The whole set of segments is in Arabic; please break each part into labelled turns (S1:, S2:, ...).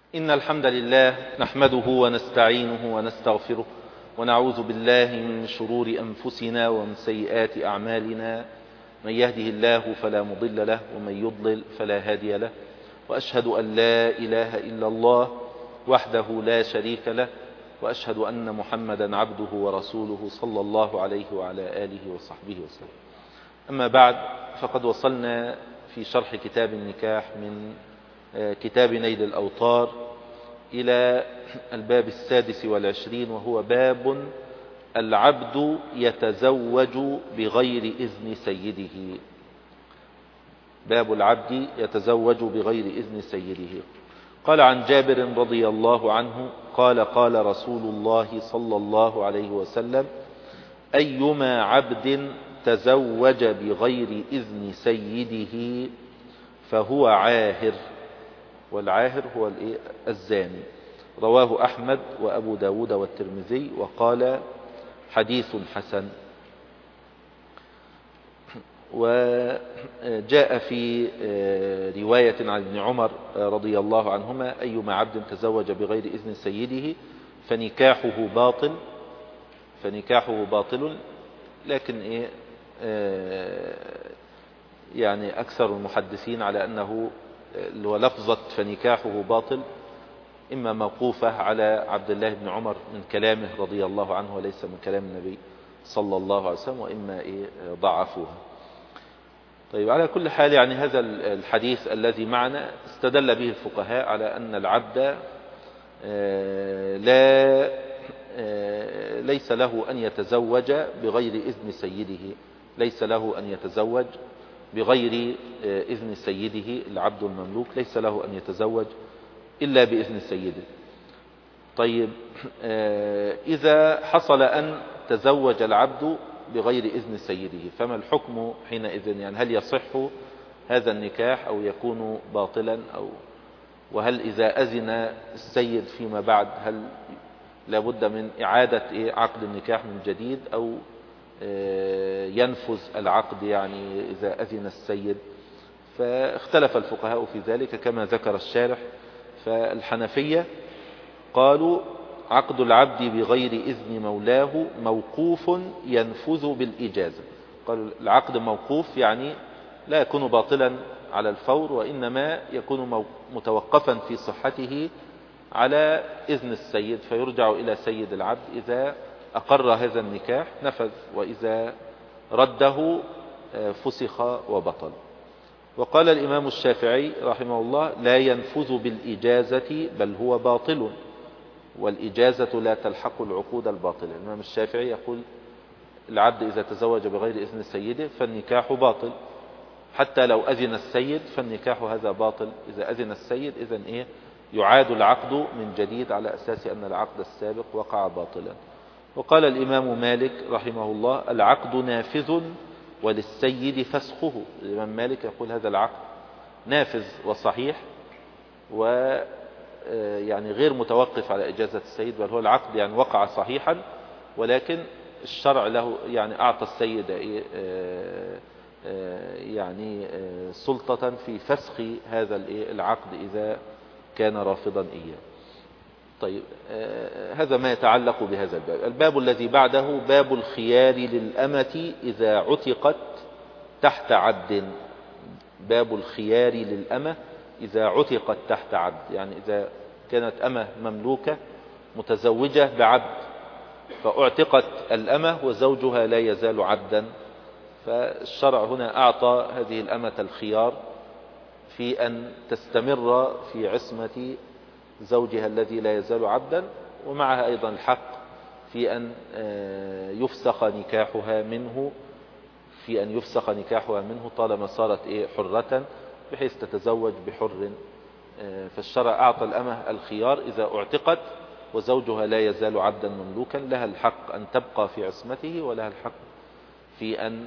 S1: إن الحمد لله نحمده ونستعينه ونستغفره ونعوذ بالله من شرور أنفسنا ومن سيئات أعمالنا. من يهده الله فلا مضل له ومن يضلل فلا هادي له، وأشهد أن لا إله إلا الله وحده لا شريك له، وأشهد أن محمدا عبده ورسوله صلى الله عليه وعلى آله وصحبه وسلم. أما بعد، فقد وصلنا في شرح كتاب النكاح من كتاب نيل الأوطار إلى الباب 26، وهو باب العبد يتزوج بغير إذن سيده. باب العبد يتزوج بغير إذن سيده. قال عن جابر رضي الله عنه قال قال رسول الله صلى الله عليه وسلم: أيما عبد تزوج بغير إذن سيده فهو عاهر. والعاهر هو الزاني. رواه أحمد وأبو داود والترمذي وقال حديث حسن. وجاء في رواية عن ابن عمر رضي الله عنهما: أيما عبد تزوج بغير إذن سيده فنكاحه باطل. لكن يعني أكثر المحدثين على أنه لفظة فنكاحه باطل إما موقوفة على عبد الله بن عمر من كلامه رضي الله عنه وليس من كلام النبي صلى الله عليه وسلم، وإما ضعفوها. طيب، على كل حال، يعني هذا الحديث الذي معنا استدل به الفقهاء على أن العبد ليس له أن يتزوج بغير إذن سيده. ليس له أن يتزوج بغير إذن سيده. العبد المملوك ليس له أن يتزوج إلا بإذن سيده. طيب، إذا حصل أن تزوج العبد بغير إذن سيده فما الحكم حينئذ؟ يعني هل يصح هذا النكاح أو يكون باطلا؟ وهل إذا أذن السيد فيما بعد هل لابد من إعادة عقد النكاح من جديد، أو ينفذ العقد يعني إذا أذن السيد؟ فاختلف الفقهاء في ذلك كما ذكر الشارح. فالحنفية قالوا: عقد العبد بغير إذن مولاه موقوف ينفذ بالإجازة. قالوا العقد موقوف، يعني لا يكون باطلا على الفور، وإنما يكون متوقفا في صحته على إذن السيد، فيرجع إلى سيد العبد. إذا أقر هذا النكاح نفذ، وإذا رده فسخ وبطل. وقال الإمام الشافعي رحمه الله: لا ينفذ بالإجازة بل هو باطل، والإجازة لا تلحق العقود الباطلة. الإمام الشافعي يقول العبد إذا تزوج بغير إذن سيده فالنكاح باطل، حتى لو أذن السيد فالنكاح هذا باطل. إذا أذن السيد إذن يعاد العقد من جديد على أساس أن العقد السابق وقع باطلا. وقال الإمام مالك رحمه الله: العقد نافذ وللسيد فسخه. الإمام مالك يقول هذا العقد نافذ وصحيح، ويعني غير متوقف على إجازة السيد، بل هو العقد يعني وقع صحيحا، ولكن الشرع له يعني أعطى السيد يعني سلطة في فسخ هذا العقد إذا كان رافضا إياه. طيب، هذا ما يتعلق بهذا الباب. الباب الذي بعده باب الخيار للأمة إذا عتقت تحت عبد. باب الخيار للأمة إذا عتقت تحت عبد، يعني إذا كانت أمة مملوكة متزوجة بعبد فاعتقت الأمة وزوجها لا يزال عبدا، فالشرع هنا أعطى هذه الأمة الخيار في أن تستمر في عصمة زوجها الذي لا يزال عبدا، ومعها أيضا الحق في أن يفسخ نكاحها منه طالما صارت حرة، بحيث تتزوج بحر. فالشرع أعطى الأمة الخيار إذا اعتقت وزوجها لا يزال عبدا مملوكا، لها الحق أن تبقى في عصمته، ولها الحق في أن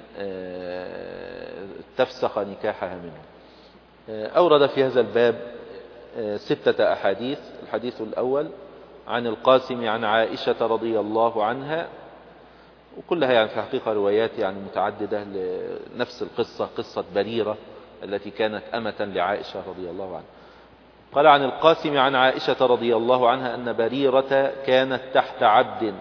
S1: تفسخ نكاحها منه. أورد في هذا الباب 6 أحاديث. الحديث الأول عن القاسم عن عائشة رضي الله عنها، وكلها يعني في حقيقة روايات يعني متعددة لنفس القصة، قصة بريرة التي كانت أمة لعائشة رضي الله عنها. قال عن القاسم عن عائشة رضي الله عنها أن بريرة كانت تحت عبد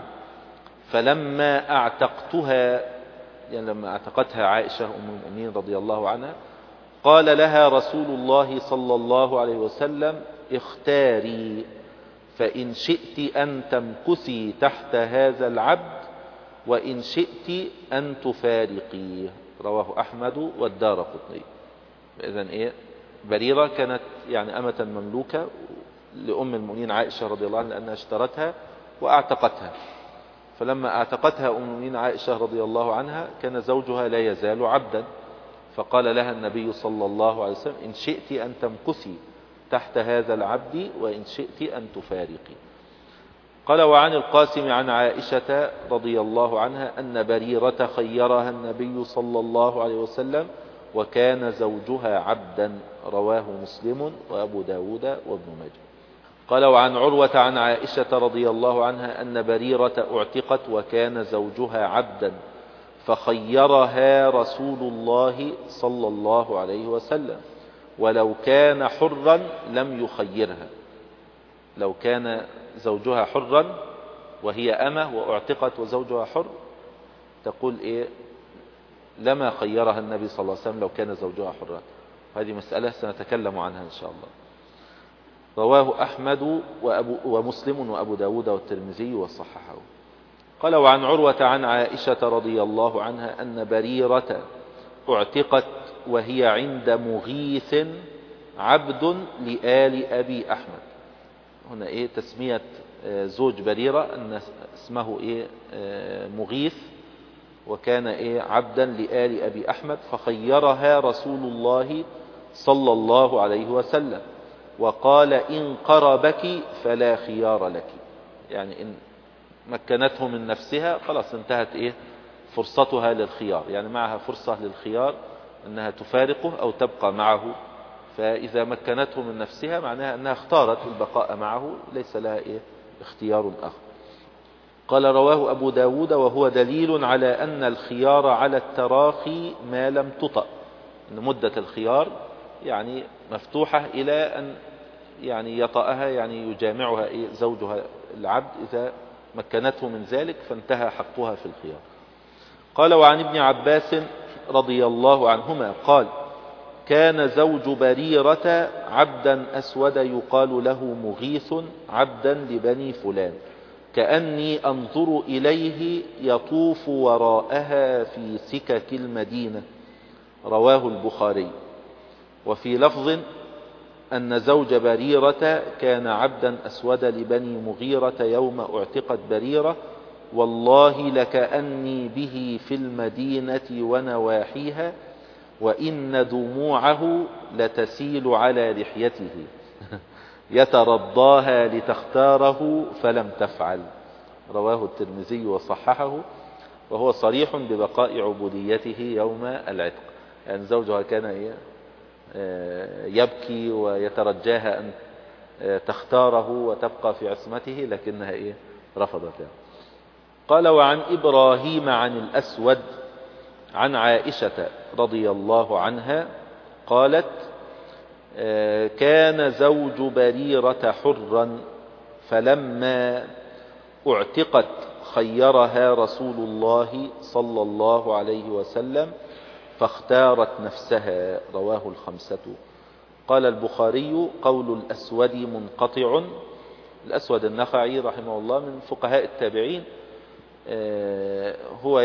S1: فلما أعتقتها، يعني لما اعتقتها عائشة أم المؤمنين رضي الله عنها، قال لها رسول الله صلى الله عليه وسلم: اختاري، فإن شئت أن تمكثي تحت هذا العبد وإن شئت أن تفارقيه. رواه أحمد والدارقطني. إذن إيه؟ بريرة كانت يعني أمة مملوكة لأم المؤمنين عائشة رضي الله عنها لأنها اشترتها وأعتقتها، فلما أعتقتها أم المؤمنين عائشة رضي الله عنها كان زوجها لا يزال عبدا، فقال لها النبي صلى الله عليه وسلم: إن شئت أن تمكثي تحت هذا العبد وإن شئت أن تفارقي. قال وعن القاسم عن عائشة رضي الله عنها أن بريرة خيرها النبي صلى الله عليه وسلم وكان زوجها عبدا. رواه مسلم وأبو داود وابن ماجه. قال وعن عروة عن عائشة رضي الله عنها أن بريرة اعتقت وكان زوجها عبدا فخيرها رسول الله صلى الله عليه وسلم، ولو كان حرا لم يخيرها. لو كان زوجها حرا وهي أمة واعتقت وزوجها حر، تقول إيه؟ لما خيرها النبي صلى الله عليه وسلم لو كان زوجها حرا. هذه مسألة سنتكلم عنها إن شاء الله. رواه أحمد ومسلم وأبو داود والترمذي وصححه. قال وعن عروة عن عائشة رضي الله عنها أن بريرة اعتقت وهي عند مغيث عبد لآل أبي أحمد. هنا إيه تسمية زوج بريرة أن اسمه إيه مغيث، وكان إيه عبدا لآل أبي أحمد، فخيرها رسول الله صلى الله عليه وسلم وقال: إن قربك فلا خيار لك. يعني إن مكنته من نفسها خلاص انتهت إيه فرصتها للخيار، يعني معها فرصة للخيار أنها تفارقه أو تبقى معه. فإذا مكنته من نفسها معناها أنها اختارت البقاء معه، ليس لها إيه اختيار آخر. قال رواه أبو داود وهو دليل على أن الخيار على التراخي ما لم تطأ، أن مدة الخيار يعني مفتوحة إلى أن يعني يطأها، يعني يجامعها إيه زوجها العبد إذا مكنته من ذلك فانتهى حقها في الخيار. قال وعن ابن عباس رضي الله عنهما قال: كان زوج بريرة عبدا أسود يقال له مغيث عبدا لبني فلان، كأني أنظر إليه يطوف وراءها في سكك المدينة. رواه البخاري. وفي لفظ أن زوج بريرة كان عبدا أسود لبني مغيرة يوم اعتقت بريرة، والله لكأني به في المدينة ونواحيها وإن دموعه لتسيل على لحيته يترضاها لتختاره فلم تفعل. رواه الترمذي وصححه، وهو صريح ببقاء عبوديته يوم العتق. يعني زوجها كان يبكي ويترجاها أن تختاره وتبقى في عصمته، لكنها رفضت. قال وعن إبراهيم عن الأسود عن عائشة رضي الله عنها قالت: كان زوج بريرة حرا فلما اعتقت خيرها رسول الله صلى الله عليه وسلم فاختارت نفسها. رواه الخمسة. قال البخاري: قول الأسود منقطع. الأسود النخعي رحمه الله من فقهاء التابعين، هو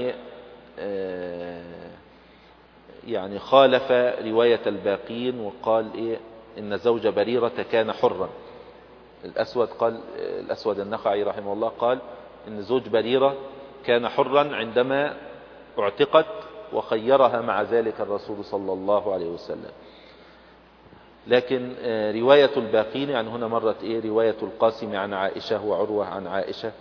S1: يعني خالف رواية الباقين وقال إن زوج بريرة كان حرا. الأسود النخعي رحمه الله قال إن زوج بريرة كان حرا عندما اعتقت وخيرها مع ذلك الرسول صلى الله عليه وسلم. لكن رواية الباقين، يعني هنا مرت رواية القاسم عن عائشة وعروة عن عائشة،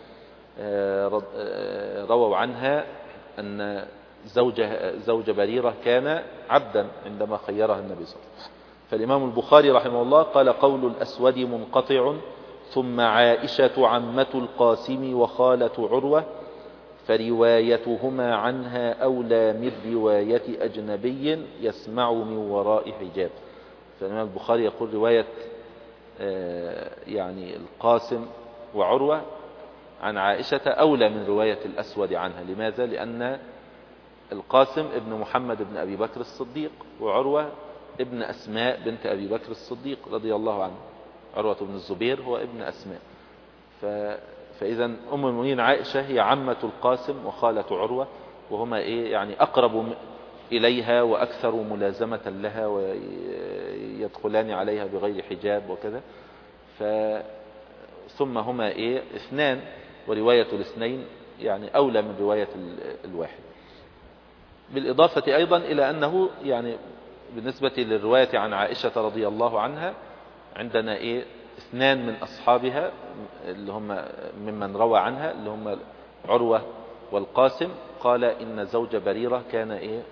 S1: رووا عنها أن زوج بريرة كان عبدا عندما خيرها النبي صلى الله عليه وسلم. فالإمام البخاري رحمه الله قال: قول الأسود منقطع، ثم عائشة عمة القاسم وخالة عروة، فروايتهما عنها أولى من رواية أجنبي يسمع من وراء حجاب. فالإمام البخاري يقول رواية يعني القاسم وعروة عن عائشة أولى من رواية الأسود عنها. لماذا؟ لأن القاسم ابن محمد بن أبي بكر الصديق، وعروة ابن أسماء بنت أبي بكر الصديق رضي الله عنه. عروة بن الزبير هو ابن أسماء. فإذا أم المؤمنين عائشة هي عمة القاسم وخالة عروة، وهما يعني أقرب إليها وأكثر ملازمة لها، ويدخلان عليها بغير حجاب وكذا. ثم هما اثنان، ورواية الاثنين يعني أولى من رواية الواحد. بالإضافة أيضا إلى أنه يعني بالنسبة للرواية عن عائشة رضي الله عنها عندنا اثنان من أصحابها اللي هم ممن روى عنها، اللي هم عروة والقاسم، قال إن زوج بريرة كان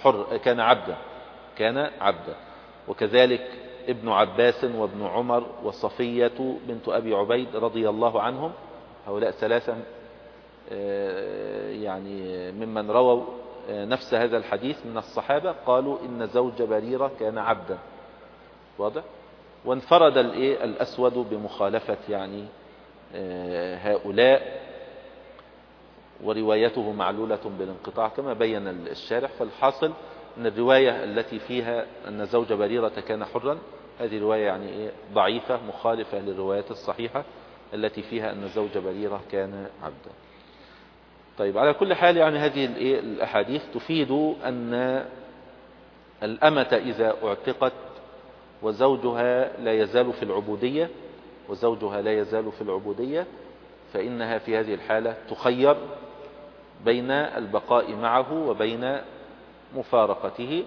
S1: كان عبدا. وكذلك ابن عباس وابن عمر وصفية بنت أبي عبيد رضي الله عنهم، هؤلاء ثلاثة يعني ممن رووا نفس هذا الحديث من الصحابة، قالوا إن زوج بريرة كان عبدا. واضح؟ وانفرد الأسود بمخالفة يعني هؤلاء، وروايته معلولة بالانقطاع كما بين الشارح. فالحاصل أن الرواية التي فيها أن زوج بريرة كان حرا، هذه رواية يعني ضعيفة مخالفة للروايات الصحيحة التي فيها أن زوج بريرة كان عبدا. طيب، على كل حال يعني هذه الأحاديث تفيد أن الأمة إذا اعتقت وزوجها لا يزال في العبودية فإنها في هذه الحالة تخير بين البقاء معه وبين مفارقته،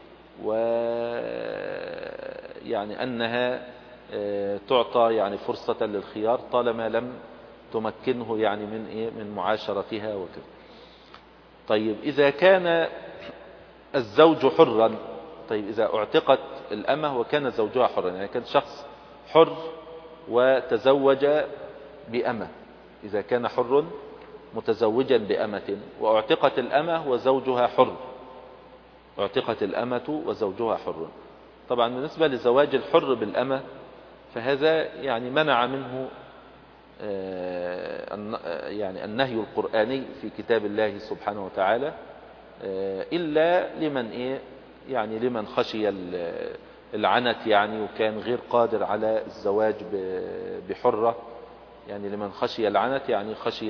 S1: ويعني أنها تعطى يعني فرصة للخيار طالما لم تمكنه يعني من معاشرتها وكذا. طيب، إذا كان الزوج حرا، طيب إذا اعتقت الأمة وكان زوجها حرا، يعني كان شخص حر وتزوج بأمة، إذا كان حر متزوجا بأمة واعتقت الأمة وزوجها حر، اعتقت الأمة وزوجها حر. طبعا بالنسبة لزواج الحر بالأمة فهذا يعني منع منه يعني النهي القرآني في كتاب الله سبحانه وتعالى، إلا لمن يعني لمن خشي العنت يعني، وكان غير قادر على الزواج بحرة، يعني لمن خشي العنت يعني خشي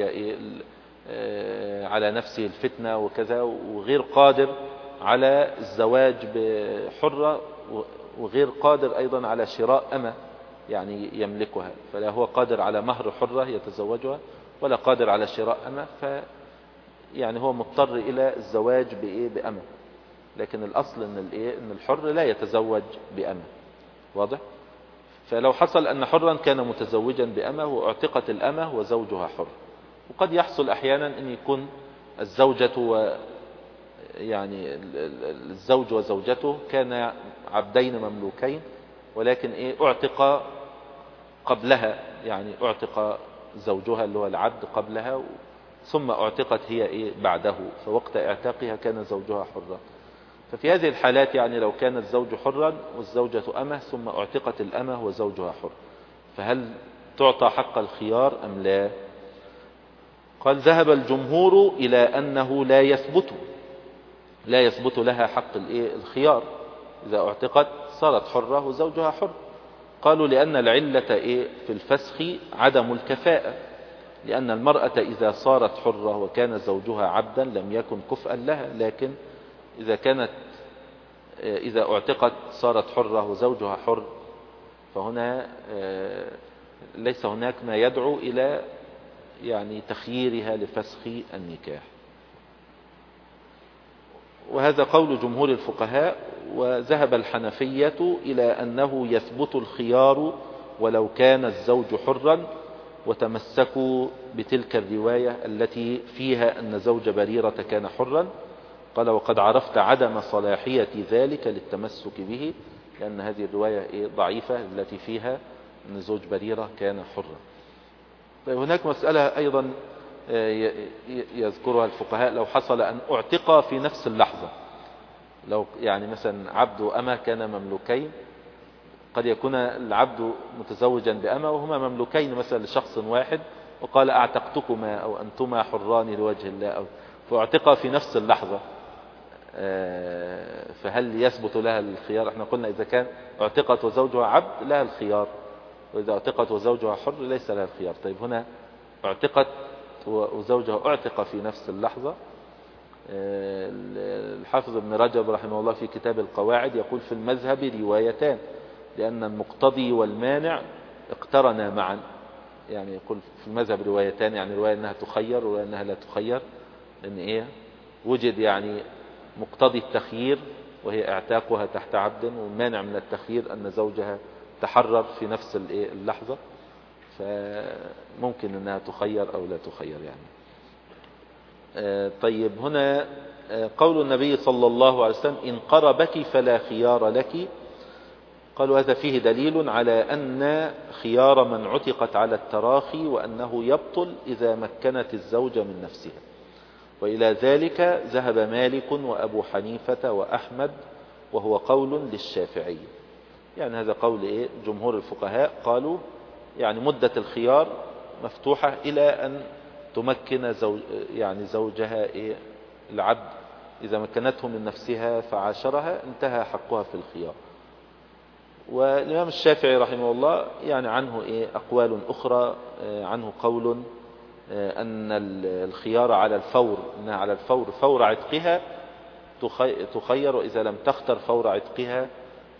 S1: على نفسه الفتنة وكذا، وغير قادر على الزواج بحرة، وغير قادر أيضا على شراء أمة يعني يملكها، فلا هو قادر على مهر حرة يتزوجها ولا قادر على شراء أمة، يعني هو مضطر إلى الزواج بأمة. لكن الأصل إن الحر لا يتزوج بأمة. واضح؟ فلو حصل أن حرا كان متزوجا بأمة واعتقت الأمة وزوجها حر، وقد يحصل أحيانا أن يكون يعني الزوج وزوجته كان عبدين مملوكين، ولكن اعتق قبلها، يعني اعتق زوجها اللي هو العبد قبلها، ثم اعتقت هي بعده، فوقت اعتاقها كان زوجها حرا. ففي هذه الحالات يعني لو كان الزوج حرا والزوجة أمة ثم اعتقت الأمة وزوجها حر، فهل تعطى حق الخيار أم لا؟ قال ذهب الجمهور إلى أنه لا يثبت لها حق الخيار إذا اعتقت صارت حرة وزوجها حر. قالوا لأن العلة في الفسخ عدم الكفاءة، لأن المرأة إذا صارت حرة وكان زوجها عبدا لم يكن كفءا لها، لكن إذا اعتقت صارت حرة وزوجها حر، فهنا ليس هناك ما يدعو إلى يعني تخييرها لفسخ النكاح. وهذا قول جمهور الفقهاء. وذهب الحنفية إلى أنه يثبت الخيار ولو كان الزوج حرا، وتمسكوا بتلك الرواية التي فيها أن زوج بريرة كان حرا. قال وقد عرفت عدم صلاحية ذلك للتمسك به، لأن هذه الرواية ضعيفة التي فيها أن زوج بريرة كان حرا. طيب، هناك مسألة أيضا يذكرها الفقهاء، لو حصل أن اعتق في نفس اللحظة، لو يعني مثلا عبد وأمة كان مملوكين قد يكون العبد متزوجا بأمة وهما مملوكين مثلا لشخص واحد، وقال أعتقتكما أو أنتما حران لوجه الله، أو فاعتقا في نفس اللحظة، فهل يثبت لها الخيار؟ احنا قلنا إذا كان اعتقت وزوجها عبد لها الخيار، وإذا اعتقت وزوجها حر ليس لها الخيار. طيب هنا اعتقت وزوجها اعتق في نفس اللحظة. الحافظ ابن رجب رحمه الله في كتاب القواعد يقول في المذهب روايتان، لأن المقتضي والمانع اقترنا معا. يعني يقول في المذهب روايتان، يعني رواية أنها تخير ورواية أنها لا تخير، لأن وجد يعني مقتضي التخيير وهي اعتاقها تحت عبد، والمانع من التخيير أن زوجها تحرر في نفس اللحظة، فممكن أنها تخير أو لا تخير يعني. طيب هنا قول النبي صلى الله عليه وسلم إن قربك فلا خيار لك، قالوا هذا فيه دليل على أن خيار من عتقت على التراخي، وأنه يبطل إذا مكنت الزوجة من نفسها. وإلى ذلك ذهب مالك وأبو حنيفة وأحمد، وهو قول للشافعي. يعني هذا قول جمهور الفقهاء، قالوا يعني مدة الخيار مفتوحة إلى أن تمكن زوجها العبد، إذا مكنته من نفسها فعاشرها انتهى حقها في الخيار. والإمام الشافعي رحمه الله يعني عنه أقوال أخرى، عنه قول أن الخيار على الفور، أنها على الفور فور عتقها تخير، وإذا لم تختر فور عتقها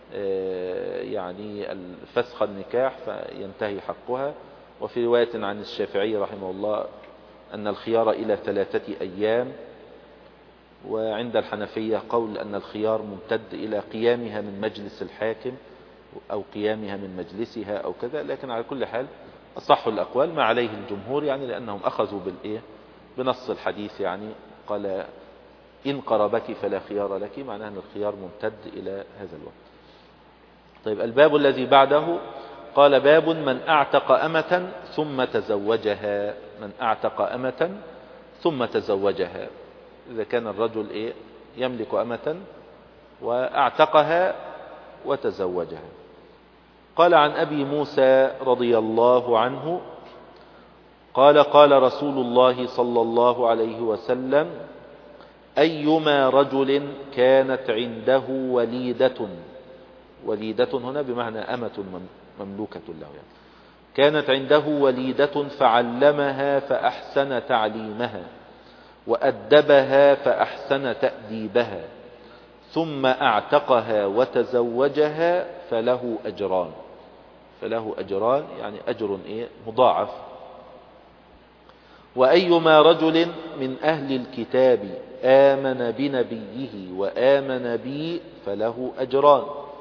S1: يعني فسخ النكاح فينتهي حقها. وفي رواية عن الشافعي رحمه الله أن الخيار إلى 3 أيام. وعند الحنفية قول أن الخيار ممتد إلى قيامها من مجلس الحاكم أو قيامها من مجلسها أو كذا، لكن على كل حال أصح الأقوال ما عليه الجمهور، يعني لأنهم أخذوا بنص الحديث، يعني قال إن قربك فلا خيار لك، معناه أن الخيار ممتد إلى هذا الوقت. طيب الباب الذي بعده قال باب من أعتق أمة ثم تزوجها. من أعتق أمة ثم تزوجها، إذا كان الرجل يملك أمة وأعتقها وتزوجها. قال عن أبي موسى رضي الله عنه قال قال رسول الله صلى الله عليه وسلم أيما رجل كانت عنده وليدة هنا بمعنى أمة مملوكة له، يعني كانت عنده وليدة فعلمها فأحسن تعليمها وأدبها فأحسن تأديبها ثم أعتقها وتزوجها فله أجران، يعني أجر مضاعف. وأيما رجل من أهل الكتاب آمن بنبيه وآمن بي فله أجران.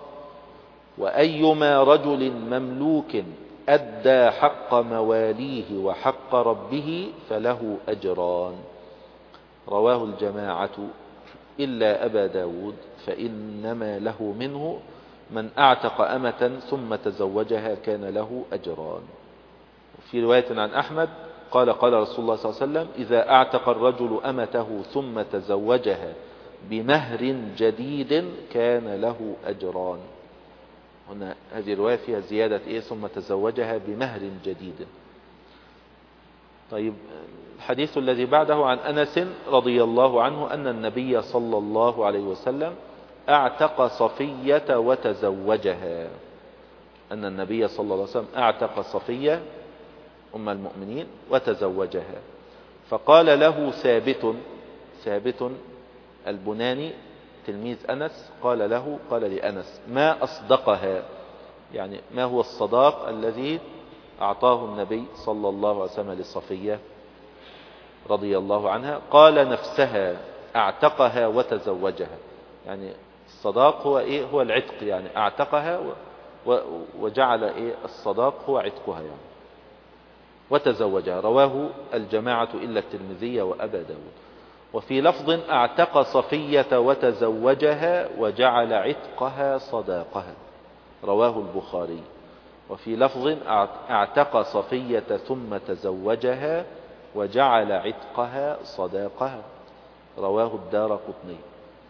S1: وأيما رجل مملوك أدى حق مواليه وحق ربه فله أجران. رواه الجماعة إلا أبا داود، فإنما له منه من أعتق أمة ثم تزوجها كان له أجران. في رواية عن أحمد قال قال رسول الله صلى الله عليه وسلم إذا أعتق الرجل أمته ثم تزوجها بمهر جديد كان له أجران. هنا هذه الرواية فيها زيادة ثم تزوجها بمهر جديد. طيب الحديث الذي بعده عن أنس رضي الله عنه أن النبي صلى الله عليه وسلم أعتق صفية وتزوجها. أن النبي صلى الله عليه وسلم أعتق صفية أم المؤمنين وتزوجها. فقال له ثابت البناني تلميذ أنس قال لأنس ما أصدقها، يعني ما هو الصداق الذي أعطاه النبي صلى الله عليه وسلم لصفية رضي الله عنها؟ قال نفسها أعتقها وتزوجها، يعني الصداق هو العتق، يعني أعتقها وجعل الصداق هو عتقها يعني وتزوجها. رواه الجماعة إلا الترمذي وأبا داود. وفي لفظ أعتق صفية وتزوجها وجعل عتقها صداقها، رواه البخاري. وفي لفظ اعتق صفية ثم تزوجها وجعل عتقها صداقها، رواه الدارقطني.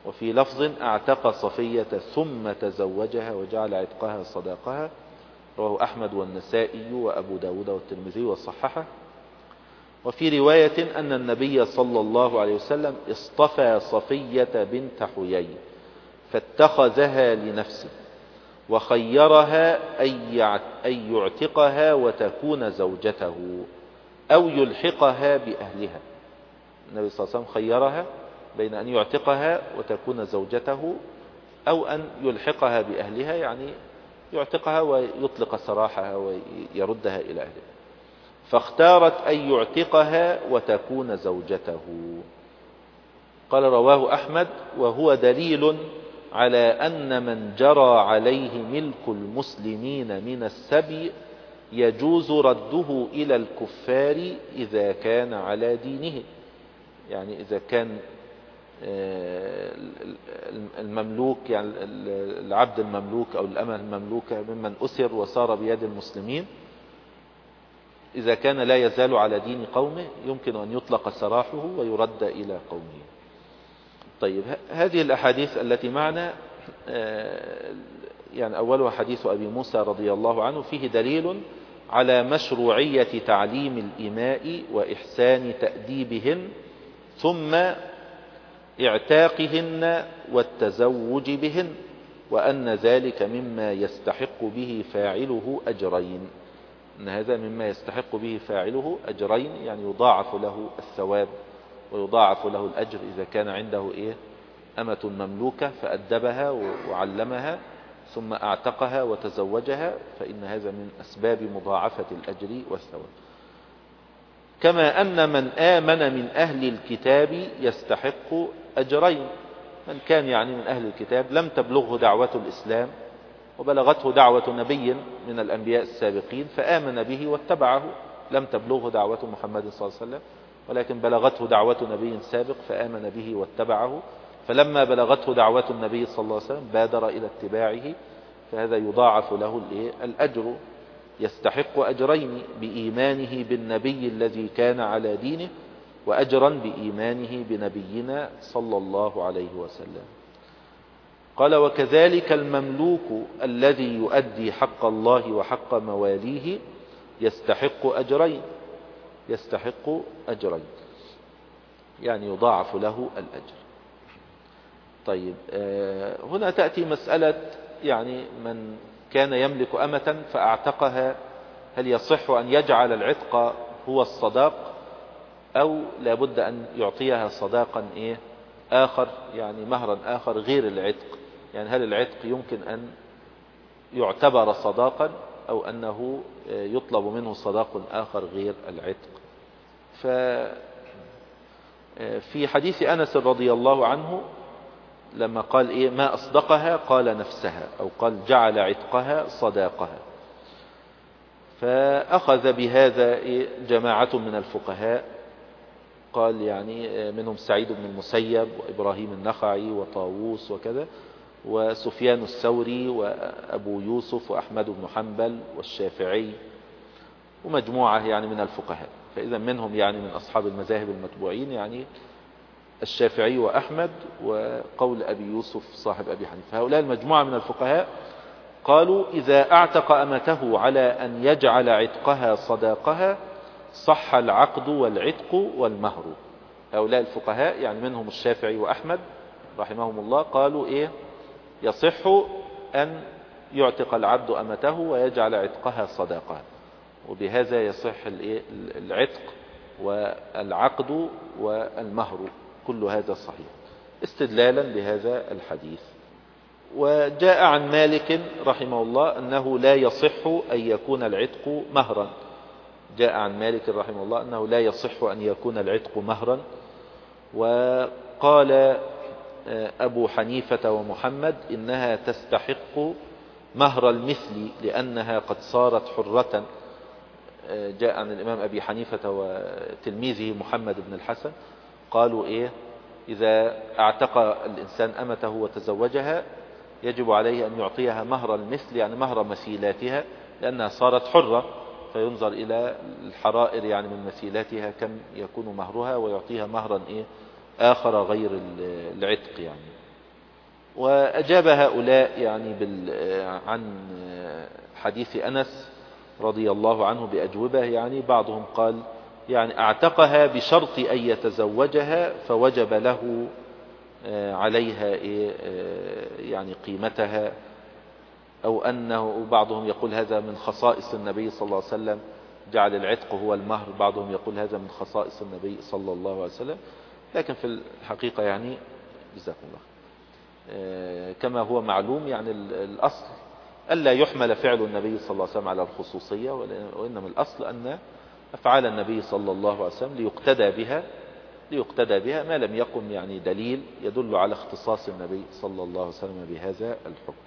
S1: وفي لفظ اعتق صفية ثم تزوجها وجعل عتقها صداقها، رواه أحمد والنسائي وأبو داود والترمذي وصححه. وفي رواية أن النبي صلى الله عليه وسلم اصطفى صفية بنت حيي فاتخذها لنفسه وخيرها أن يعتقها وتكون زوجته أو يلحقها بأهلها. النبي صلى الله عليه وسلم خيرها بين أن يعتقها وتكون زوجته أو أن يلحقها بأهلها، يعني يعتقها ويطلق سراحها ويردها إلى أهلها، فاختارت أن يعتقها وتكون زوجته. قال رواه أحمد وهو دليل على أن من جرى عليه ملك المسلمين من السبي يجوز رده إلى الكفار إذا كان على دينه. يعني إذا كان المملوك، يعني العبد المملوك أو الأمة المملوكة ممن أسر وصار بيد المسلمين، إذا كان لا يزال على دين قومه يمكن أن يطلق سراحه ويرد إلى قومه. طيب، هذه الأحاديث التي معنا يعني أولها حديث أبي موسى رضي الله عنه فيه دليل على مشروعية تعليم الإماء وإحسان تأديبهن ثم اعتاقهن والتزوج بهن، وأن ذلك مما يستحق به فاعله أجرين. أن هذا مما يستحق به فاعله أجرين، يعني يضاعف له الثواب ويضاعف له الأجر إذا كان عنده أمة مملوكة فأدبها وعلمها ثم أعتقها وتزوجها، فإن هذا من أسباب مضاعفة الأجر والثواب. كما أن من آمن من أهل الكتاب يستحق أجرين. من كان يعني من أهل الكتاب لم تبلغه دعوة الإسلام وبلغته دعوة نبي من الأنبياء السابقين فآمن به واتبعه، لم تبلغه دعوة محمد صلى الله عليه وسلم ولكن بلغته دعوة نبي سابق فآمن به واتبعه، فلما بلغته دعوة النبي صلى الله عليه وسلم بادر إلى اتباعه، فهذا يضاعف له الأجر، يستحق أجرين: بإيمانه بالنبي الذي كان على دينه، وأجرا بإيمانه بنبينا صلى الله عليه وسلم. قال: وكذلك المملوك الذي يؤدي حق الله وحق مواليه يستحق أجرين، يستحق أجرين، يعني يضاعف له الأجر. طيب، هنا تأتي مسألة يعني من كان يملك أمة فأعتقها، هل يصح أن يجعل العتق هو الصداق أو لابد أن يعطيها صداقا آخر، يعني مهرا آخر غير العتق؟ يعني هل العتق يمكن أن يعتبر صداقا أو أنه يطلب منه صداق آخر غير العتق؟ ففي حديث أنس رضي الله عنه لما قال ما أصدقها، قال نفسها، أو قال جعل عتقها صداقها. فأخذ بهذا جماعة من الفقهاء، قال يعني منهم سعيد بن المسيب وإبراهيم النخعي وطاووس وكذا، وسفيان الثوري وأبو يوسف وأحمد بن حنبل والشافعي ومجموعة يعني من الفقهاء. فإذا منهم يعني من أصحاب المذاهب المتبوعين يعني الشافعي وأحمد وقول أبي يوسف صاحب أبي حنيفة. هؤلاء المجموعة من الفقهاء قالوا: إذا أعتق أمته على أن يجعل عتقها صداقها صح العقد والعتق والمهر. هؤلاء الفقهاء يعني منهم الشافعي وأحمد رحمهم الله قالوا يصح أن يعتق العبد أمته ويجعل عتقها صداقها، وبهذا يصح العتق والعقد والمهر، كل هذا صحيح، استدلالا بهذا الحديث. وجاء عن مالك رحمه الله أنه لا يصح أن يكون العتق مهرا. جاء عن مالك رحمه الله أنه لا يصح أن يكون العتق مهرا. وقال أبو حنيفة ومحمد إنها تستحق مهر المثل لأنها قد صارت حرة. جاء عن الإمام أبي حنيفة وتلميذه محمد بن الحسن قالوا إذا اعتق الإنسان أمته وتزوجها يجب عليه أن يعطيها مهر المثل، يعني مهر مثيلاتها، لأنها صارت حرة، فينظر إلى الحرائر يعني من مثيلاتها كم يكون مهرها ويعطيها مهرا آخر غير العتق يعني. وأجاب هؤلاء يعني عن حديث أنس رضي الله عنه بأجوبة. يعني بعضهم قال يعني اعتقها بشرط أن يتزوجها فوجب له عليها يعني قيمتها، أو أنه بعضهم يقول هذا من خصائص النبي صلى الله عليه وسلم، جعل العتق هو المهر. بعضهم يقول هذا من خصائص النبي صلى الله عليه وسلم. لكن في الحقيقة يعني جزاكم الله كما هو معلوم يعني الأصل ألا يحمل فعل النبي صلى الله عليه وسلم على الخصوصية، وإنما الأصل أن أفعال النبي صلى الله عليه وسلم ليقتدى بها ما لم يقم يعني دليل يدل على اختصاص النبي صلى الله عليه وسلم بهذا الحكم.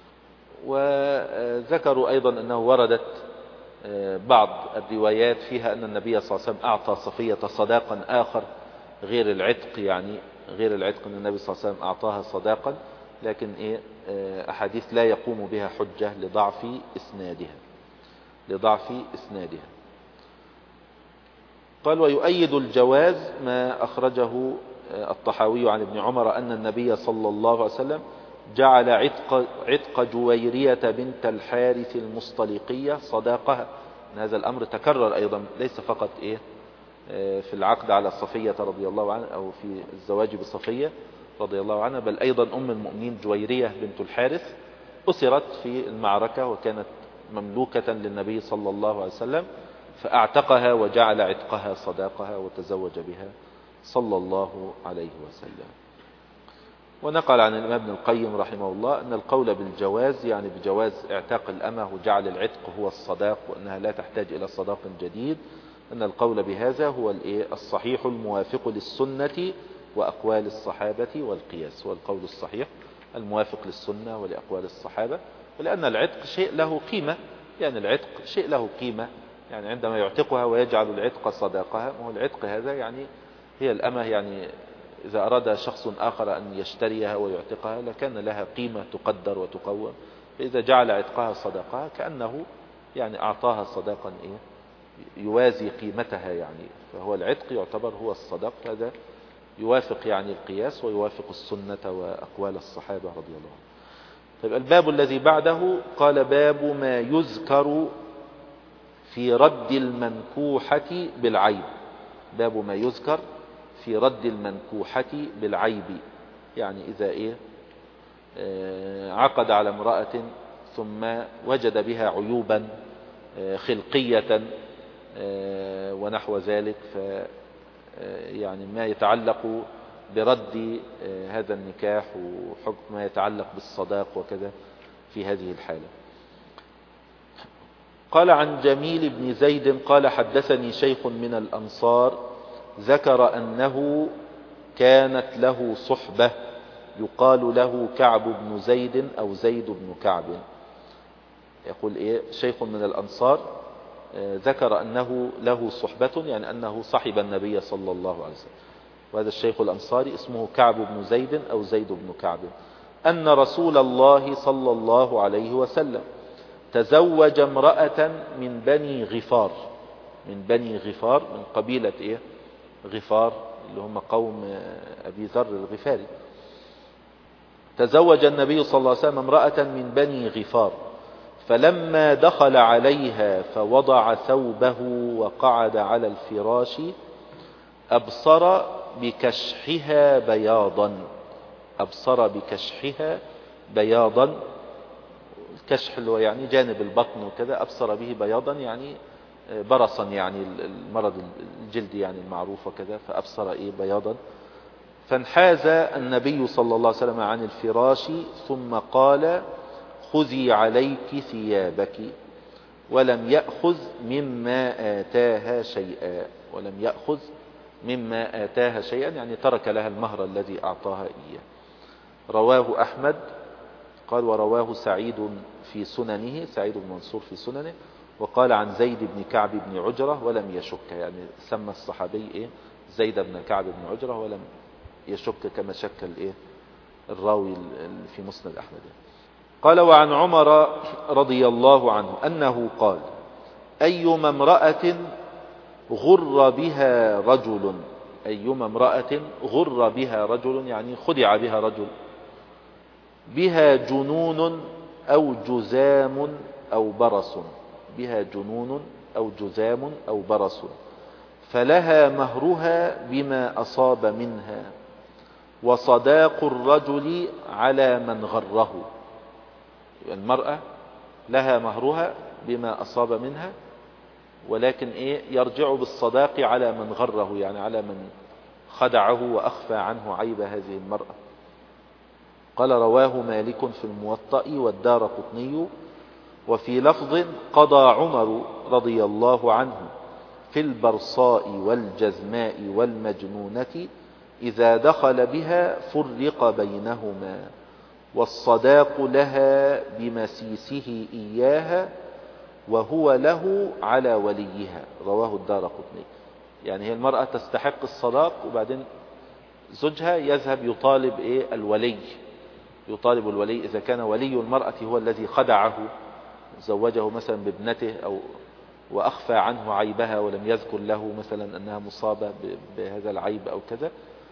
S1: وذكروا أيضا أنه وردت بعض الروايات فيها أن النبي صلى الله عليه وسلم أعطى صفية صداقا آخر غير العتق، يعني غير العتق أن النبي صلى الله عليه وسلم أعطاها صداقا، لكن أحاديث لا يقوم بها حجة لضعف إسنادها. قال ويؤيد الجواز ما أخرجه الطحاوي عن ابن عمر أن النبي صلى الله عليه وسلم جعل عتق جويرية بنت الحارث المصطلقية صداقها. هذا الأمر تكرر أيضا، ليس فقط في العقد على صفية رضي الله عنها أو في الزواج بصفية رضي الله عنها، بل أيضا أم المؤمنين جويرية بنت الحارث أسرت في المعركة وكانت مملوكة للنبي صلى الله عليه وسلم، فأعتقها وجعل عتقها صداقها وتزوج بها صلى الله عليه وسلم. ونقل عن الإمام ابن القيم رحمه الله أن القول بالجواز يعني بجواز اعتاق الأمة وجعل العتق هو الصداق، وأنها لا تحتاج إلى صداق جديد، أن القول بهذا هو الصحيح الموافق للسنة وأقوال الصحابة والقياس. هو القول الصحيح الموافق للسنة ولأقوال الصحابة، ولأن العتق شيء له قيمة، يعني العتق شيء له قيمة، يعني عندما يعتقها ويجعل العتق صداقها، وهو العتق هذا يعني هي الأمة، يعني إذا أراد شخص آخر أن يشتريها ويعتقها لكان لها قيمة تقدر وتقوم، فإذا جعل عتقها صداقها كأنه يعني أعطاها صداقا يوازي قيمتها، يعني فهو العتق يعتبر هو الصداق. هذا يوافق يعني القياس ويوافق السنة وأقوال الصحابة رضي الله عنهم. طيب الباب الذي بعده قال باب ما يذكر في رد المنكوحة بالعيب. باب ما يذكر في رد المنكوحة بالعيب، يعني إذا عقد على امرأة ثم وجد بها عيوبا خلقية ونحو ذلك، يعني ما يتعلق برد هذا النكاح وحكم ما يتعلق بالصداق وكذا في هذه الحالة. قال عن جميل بن زيد قال حدثني شيخ من الأنصار ذكر أنه كانت له صحبة يقال له كعب بن زيد أو زيد بن كعب. يقول شيخ من الأنصار ذكر أنه له صحبة، يعني أنه صحب النبي صلى الله عليه وسلم، وهذا الشيخ الأنصاري اسمه كعب بن زيد أو زيد بن كعب، أن رسول الله صلى الله عليه وسلم تزوج امرأة من بني غفار، من قبيلة غفار اللي هم قوم أبي ذر الغفاري. تزوج النبي صلى الله عليه وسلم امرأة من بني غفار، فلما دخل عليها فوضع ثوبه وقعد على الفراش أبصر بكشحها بياضا. الكشح اللي هو يعني جانب البطن وكذا، أبصر به بياضا يعني برصا، يعني المرض الجلدي يعني المعروف وكذا، فأبصر بياضا. فانحاز النبي صلى الله عليه وسلم عن الفراش ثم قال خذي عليك ثيابك، ولم يأخذ مما آتاها شيئا، يعني ترك لها المهر الذي أعطاها إياه. رواه أحمد قال ورواه سعيد في سننه، سعيد بن منصور في سننه، وقال عن زيد بن كعب بن عجرة ولم يشك، يعني سمى الصحابي زيد بن كعب بن عجرة ولم يشك كما شك الراوي في مسند أحمد. قال وعن عمر رضي الله عنه أنه قال أيما امرأة غر بها رجل، يعني خدع بها رجل، بها جنون أو جزام أو برص، بها جنون أو جزام أو برص، فلها مهرها بما أصاب منها، وصداق الرجل على من غره. المرأة لها مهرها بما أصاب منها، ولكن يرجع بالصداق على من غره، يعني على من خدعه وأخفى عنه عيب هذه المرأة. قال رواه مالك في الموطأ والدارقطني. وفي لفظ قضى عمر رضي الله عنه في البرصاء والجزماء والمجنونة إذا دخل بها فرق بينهما، والصداق لها بمسيسه إياها، وهو له على وليها. رواه الدارقطني. يعني هي المرأة تستحق الصداق، وبعدين زوجها يذهب يطالب الولي، يطالب الولي إذا كان ولي المرأة هو الذي خدعه، زوجه مثلا بابنته أو وأخفى عنه عيبها ولم يذكر له مثلا أنها مصابة بهذا العيب أو كذا،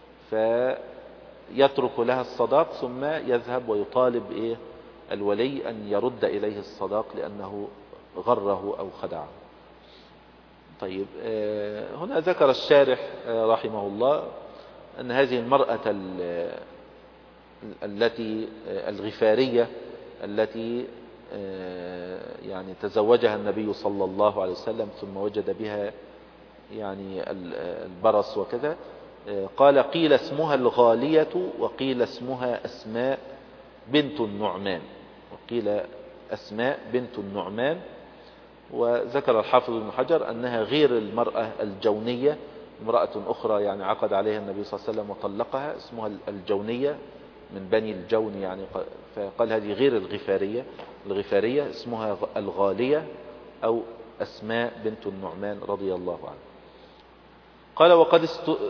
S1: فيترك لها الصداق ثم يذهب ويطالب الولي أن يرد إليه الصداق لأنه غره أو خدعه. طيب، هنا ذكر الشارح رحمه الله أن هذه المرأة التي الغفارية التي يعني تزوجها النبي صلى الله عليه وسلم ثم وجد بها يعني البرص وكذا، قال قيل اسمها الغالية، وقيل اسمها أسماء بنت النعمان، وقيل أسماء بنت النعمان. وذكر الحافظ ابن حجر أنها غير المرأة الجونية، امرأة أخرى يعني عقد عليها النبي صلى الله عليه وسلم وطلقها، اسمها الجونية من بني الجون يعني، فقال هذه غير الغفارية. الغفارية اسمها الغالية أو أسماء بنت النعمان رضي الله عنه. قال وقد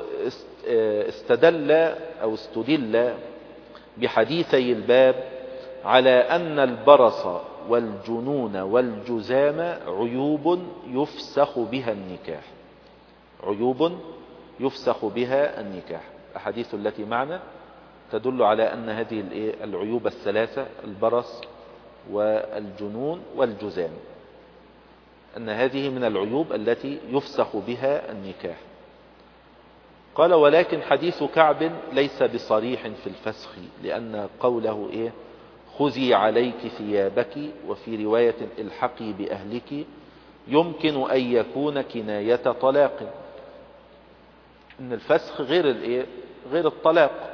S1: استدل أو استدل بحديثي الباب على أن البرص والجنون والجزام عيوب يفسخ بها النكاح، عيوب يفسخ بها النكاح. الأحاديث التي معنا تدل على أن هذه العيوب الثلاثة، البرص والجنون والجزام، أن هذه من العيوب التي يفسخ بها النكاح. قال ولكن حديث كعب ليس بصريح في الفسخ، لأن قوله خذي عليك ثيابك، وفي رواية الحقي بأهلك، يمكن أن يكون كناية طلاق. إن الفسخ غير غير الطلاق،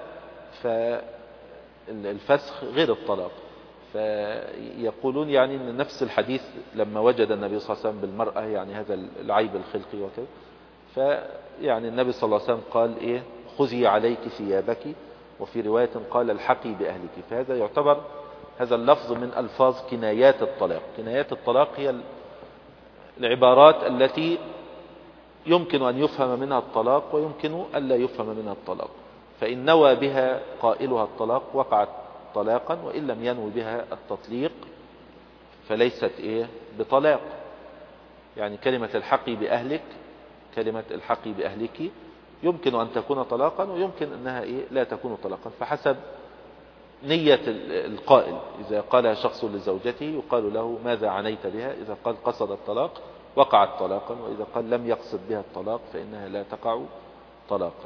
S1: فالفسخ غير الطلاق. فيقولون يعني ان نفس الحديث لما وجد النبي صلى الله عليه وسلم بالمرأة يعني هذا العيب الخلقي وكذا، فيعني النبي صلى الله عليه وسلم قال خذي عليك ثيابك، وفي رواية قال الحقي بأهلك. فهذا يعتبر هذا اللفظ من ألفاظ كنايات الطلاق. كنايات الطلاق هي العبارات التي يمكن أن يفهم منها الطلاق ويمكن أن لا يفهم منها الطلاق، فإن نوى بها قائلها الطلاق وقعت طلاقا، وإن لم ينوي بها التطليق فليست بطلاق. يعني كلمة الحقي بأهلك، كلمة الحقي بأهلك يمكن أن تكون طلاقا ويمكن أنها لا تكون طلاقا، فحسب نية القائل. إذا قالها شخص لزوجته يقال له ماذا عنيت بها؟ إذا قال قصد الطلاق وقعت طلاقا، وإذا قال لم يقصد بها الطلاق فإنها لا تقع طلاقا.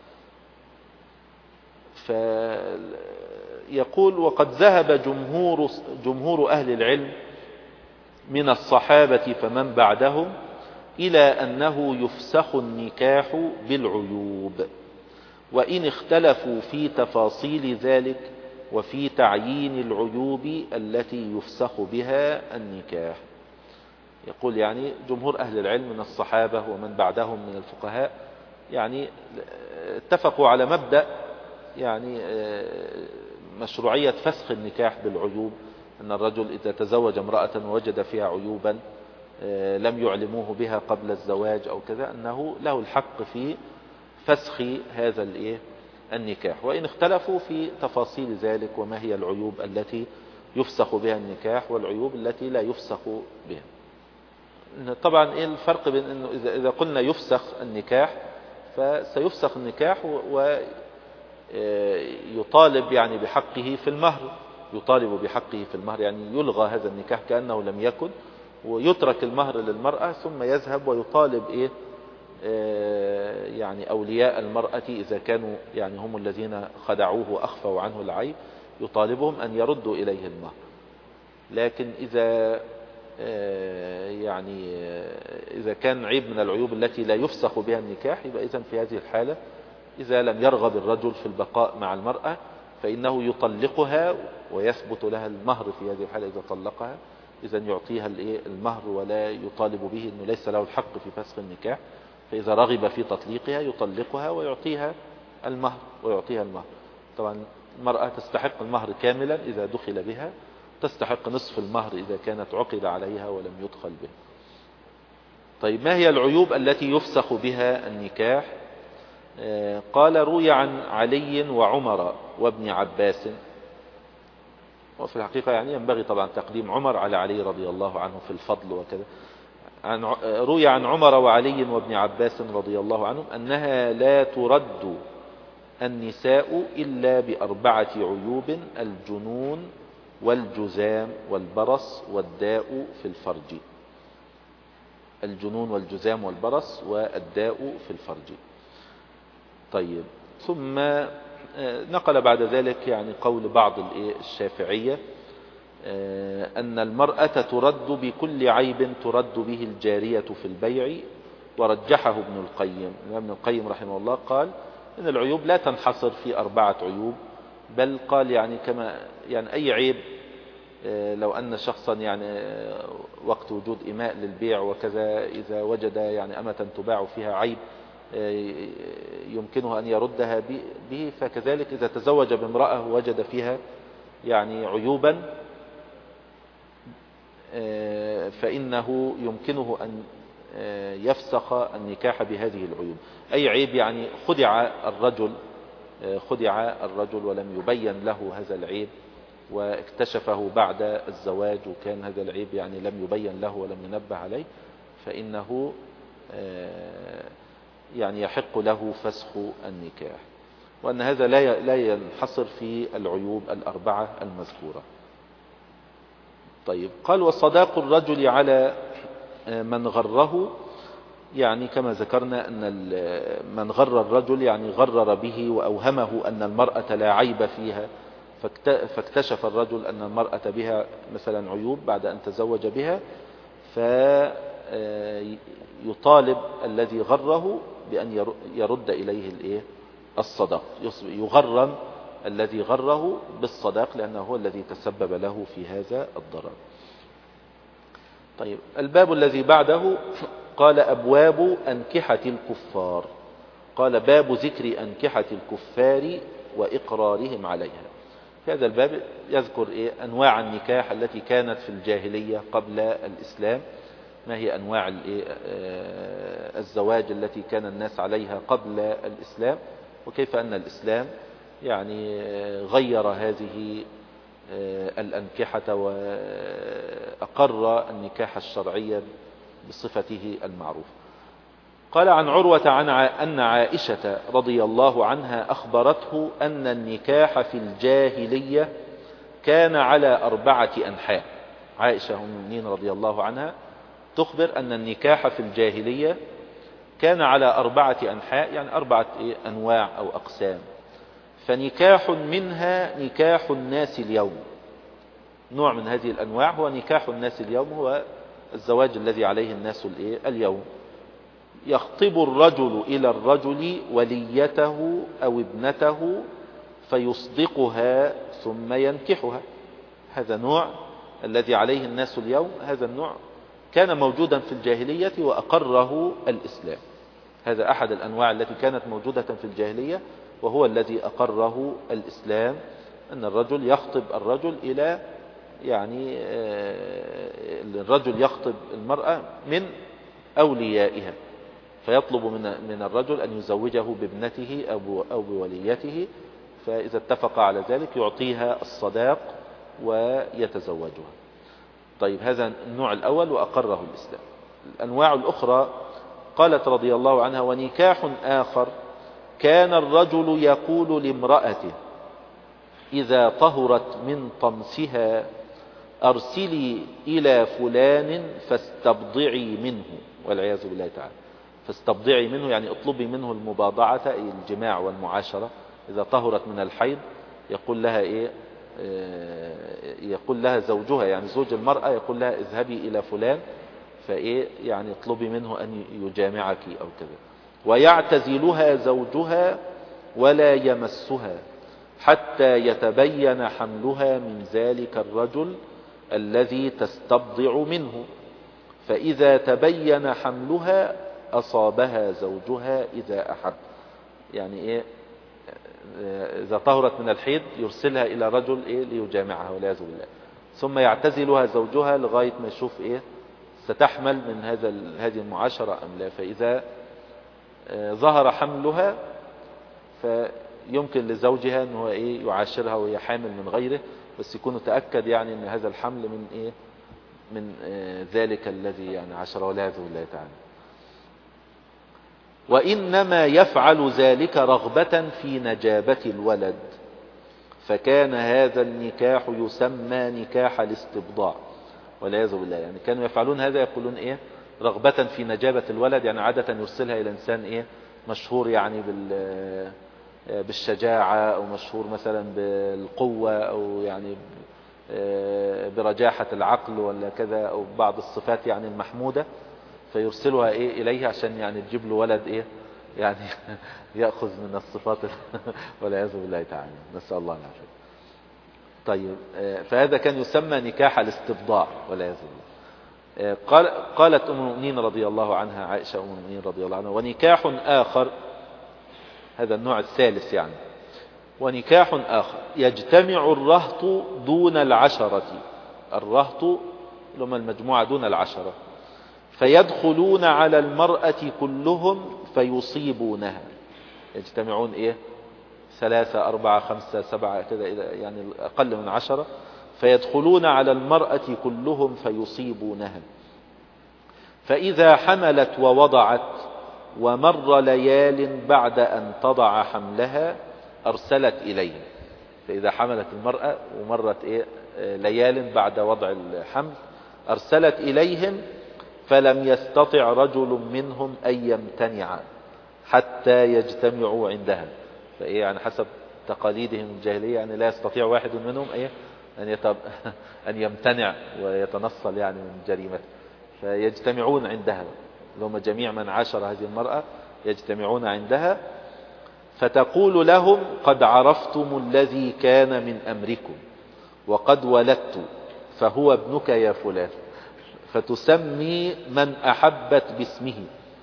S1: فيقول وقد ذهب جمهور أهل العلم من الصحابة فمن بعدهم إلى أنه يفسخ النكاح بالعيوب، وإن اختلفوا في تفاصيل ذلك وفي تعيين العيوب التي يفسخ بها النكاح. يقول يعني جمهور أهل العلم من الصحابة ومن بعدهم من الفقهاء يعني اتفقوا على مبدأ يعني مشروعية فسخ النكاح بالعيوب، أن الرجل إذا تزوج امرأة ووجد فيها عيوبا لم يعلموه بها قبل الزواج أو كذا، أنه له الحق في فسخ هذا النكاح، وإن اختلفوا في تفاصيل ذلك وما هي العيوب التي يفسخ بها النكاح والعيوب التي لا يفسخ بها. طبعا الفرق بين أنه إذا قلنا يفسخ النكاح فسيفسخ النكاح ويطالب يعني بحقه في المهر، يطالب بحقه في المهر، يعني يلغى هذا النكاح كأنه لم يكن، ويترك المهر للمرأة، ثم يذهب ويطالب يعني أولياء المرأة إذا كانوا يعني هم الذين خدعوه وأخفوا عنه العيب، يطالبهم أن يردوا إليه المهر. لكن إذا كان عيب من العيوب التي لا يفسخ بها النكاح، يبقى إذن في هذه الحالة إذا لم يرغب الرجل في البقاء مع المرأة فإنه يطلقها ويثبت لها المهر في هذه الحالة. إذا طلقها إذن يعطيها المهر ولا يطالب به، أنه ليس له الحق في فسخ النكاح. فإذا رغب في تطليقها يطلقها ويعطيها المهر طبعا المرأة تستحق المهر كاملا إذا دخل بها، تستحق نصف المهر إذا كانت عقد عليها ولم يدخل بها. طيب ما هي العيوب التي يفسخ بها النكاح؟ قال روي عن علي وعمر وابن عباس، وفي الحقيقة يعني ينبغي طبعا تقديم عمر على علي رضي الله عنه في الفضل وكذا. روي عن عمر وعلي وابن عباس رضي الله عنهم أنها لا ترد النساء إلا بأربعة عيوب: الجنون والجذام والبرص والداء في الفرج. الجنون والجذام والبرص والداء في الفرج. طيب ثم نقل بعد ذلك يعني قول بعض الشافعية أن المرأة ترد بكل عيب ترد به الجارية في البيع، ورجحه ابن القيم رحمه الله، قال إن العيوب لا تنحصر في 4 عيوب، بل قال يعني كما يعني أي عيب لو أن شخصا يعني وقت وجود إماء للبيع وكذا إذا وجد يعني أمة تباع فيها عيب يمكنه أن يردها به، فكذلك إذا تزوج بامرأة وجد فيها يعني عيوبا فإنه يمكنه أن يفسخ النكاح بهذه العيوب. أي عيب يعني خدع الرجل ولم يبين له هذا العيب واكتشفه بعد الزواج، وكان هذا العيب يعني لم يبين له ولم ينبه عليه، فإنه يعني يحق له فسخ النكاح، وأن هذا لا ينحصر في العيوب 4 المذكورة. طيب قال: وصداق الرجل على من غره، يعني كما ذكرنا أن من غر الرجل يعني غرر به وأوهمه أن المرأة لا عيب فيها، فاكتشف الرجل أن المرأة بها مثلا عيوب بعد أن تزوج بها، فيطالب الذي غره بأن يرد إليه الصداق، يغرم الذي غره بالصداق لأنه هو الذي تسبب له في هذا الضرر. طيب الباب الذي بعده قال: أبواب أنكحة الكفار. قال: باب ذكر أنكحة الكفار وإقرارهم عليها. في هذا الباب يذكر أنواع النكاح التي كانت في الجاهلية قبل الإسلام، ما هي أنواع الزواج التي كان الناس عليها قبل الإسلام، وكيف أن الإسلام يعني غير هذه الأنكحة وأقر النكاح الشرعي بصفته المعروفة. قال: عن عروة أن عائشة رضي الله عنها أخبرته أن النكاح في الجاهلية كان على 4 أنحاء. عائشة أم المؤمنين رضي الله عنها تخبر أن النكاح في الجاهلية كان على 4 أنحاء، يعني 4 أنواع أو أقسام. فنكاح منها نكاح الناس اليوم. نوع من هذه الأنواع هو نكاح الناس اليوم، هو الزواج الذي عليه الناس اليوم. يخطب الرجل إلى الرجل وليته أو ابنته فيصدقها ثم ينكحها. هذا نوع الذي عليه الناس اليوم، هذا النوع كان موجودا في الجاهلية وأقره الإسلام. هذا أحد الأنواع التي كانت موجودة في الجاهلية وهو الذي أقره الإسلام، أن الرجل يخطب الرجل إلى يعني الرجل يخطب المرأة من أوليائها، فيطلب من الرجل أن يزوجه بابنته أو بوليته، فإذا اتفق على ذلك يعطيها الصداق ويتزوجها. طيب هذا النوع الأول وأقره الإسلام. الأنواع الأخرى قالت رضي الله عنها: ونكاح آخر كان الرجل يقول لامرأته إذا طهرت من طمسها أرسلي إلى فلان فاستبضعي منه، والعياذ بالله تعالى. فاستبضعي منه يعني اطلبي منه المباضعة، أي الجماع والمعاشرة. إذا طهرت من الحيض يقول لها إيه؟ يقول لها زوجها، يعني زوج المرأة، يقول لها اذهبي إلى فلان فإيه يعني اطلبي منه أن يجامعك أو كذا. ويعتزلها زوجها ولا يمسها حتى يتبين حملها من ذلك الرجل الذي تستبضع منه، فإذا تبين حملها أصابها زوجها إذا أحب. يعني إيه؟ إذا طهرت من الحيض يرسلها إلى رجل إيه ليجامعها والعياذ بالله، ثم يعتزلها زوجها لغاية ما يشوف إيه ستحمل من هذه المعاشرة أم لا. فإذا ظهر حملها فيمكن لزوجها أنه إيه يعاشرها وهي حامل من غيره، بس يكون متأكد يعني أن هذا الحمل من إيه من ذلك الذي يعني عاشره والعياذ بالله تعالى. وإنما يفعل ذلك رغبة في نجابة الولد، فكان هذا النكاح يسمى نكاح الاستبضاع والعياذ بالله. يعني كانوا يفعلون هذا، يقولون إيه رغبة في نجابة الولد، يعني عادة يرسلها إلى إنسان إيه مشهور يعني بالشجاعة، أو مشهور مثلا بالقوة، أو يعني برجاحة العقل ولا كذا، أو بعض الصفات يعني المحمودة، فيرسلها إيه إليه عشان يعني تجيب له ولد إيه يعني يأخذ من الصفات والعياذ بالله تعالى، نسأل الله العافية. طيب فهذا كان يسمى نكاح الاستبضاع والعياذ بالله. قالت أم المؤمنين رضي الله عنها، عائشة أم المؤمنين رضي الله عنها: ونكاح آخر، هذا النوع الثالث يعني، ونكاح آخر يجتمع الرهط دون العشرة، الرهط لما المجموعة دون العشرة، فيدخلون على المرأة كلهم فيصيبونها. يجتمعون إيه 3 4 5 7 كذا، يعني أقل من 10، فيدخلون على المرأة كلهم فيصيبونها. فإذا حملت ووضعت ومر ليال بعد أن تضع حملها أرسلت إليهم. فإذا حملت المرأة ومرت إيه ليال بعد وضع الحمل أرسلت إليهم، فلم يستطع رجل منهم أن يمتنع حتى يجتمعوا عندها. فإيه يعني حسب تقاليدهم الجاهلية، يعني لا يستطيع واحد منهم إيه أن يمتنع ويتنصل يعني من جريمته، فيجتمعون عندها. لهم جميع من عاشر هذه المرأة يجتمعون عندها، فتقول لهم: قد عرفتم الذي كان من أمركم وقد ولدت، فهو ابنك يا فلان. فتسمي من أحبت باسمه،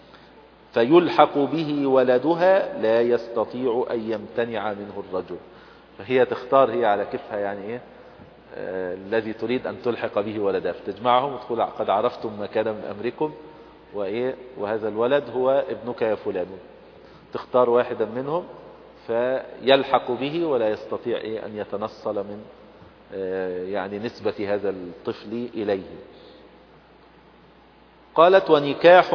S1: فيلحق به ولدها لا يستطيع أن يمتنع منه الرجل. فهي تختار هي على كيفها يعني إيه الذي تريد أن تلحق به ولدها، فتجمعهم وتقول: قد عرفتم ما كان من أمركم وإيه وهذا الولد هو ابنك يا فلان. تختار واحدا منهم فيلحق به ولا يستطيع إيه أن يتنصل من يعني نسبة هذا الطفل إليه. قالت: ونكاح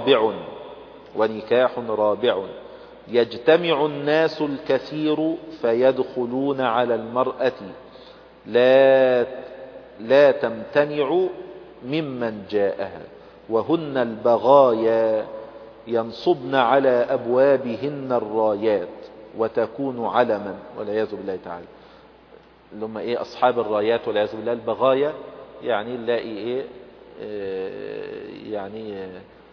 S1: رابع يجتمع الناس الكثير فيدخلون على المرأة لا تمتنع ممن جاءها، وهن البغايا ينصبن على أبوابهن الرايات وتكون علما والعياذ بالله تعالى. لما إيه أصحاب الرايات والعياذ بالله البغايا، يعني نلاقي إيه يعني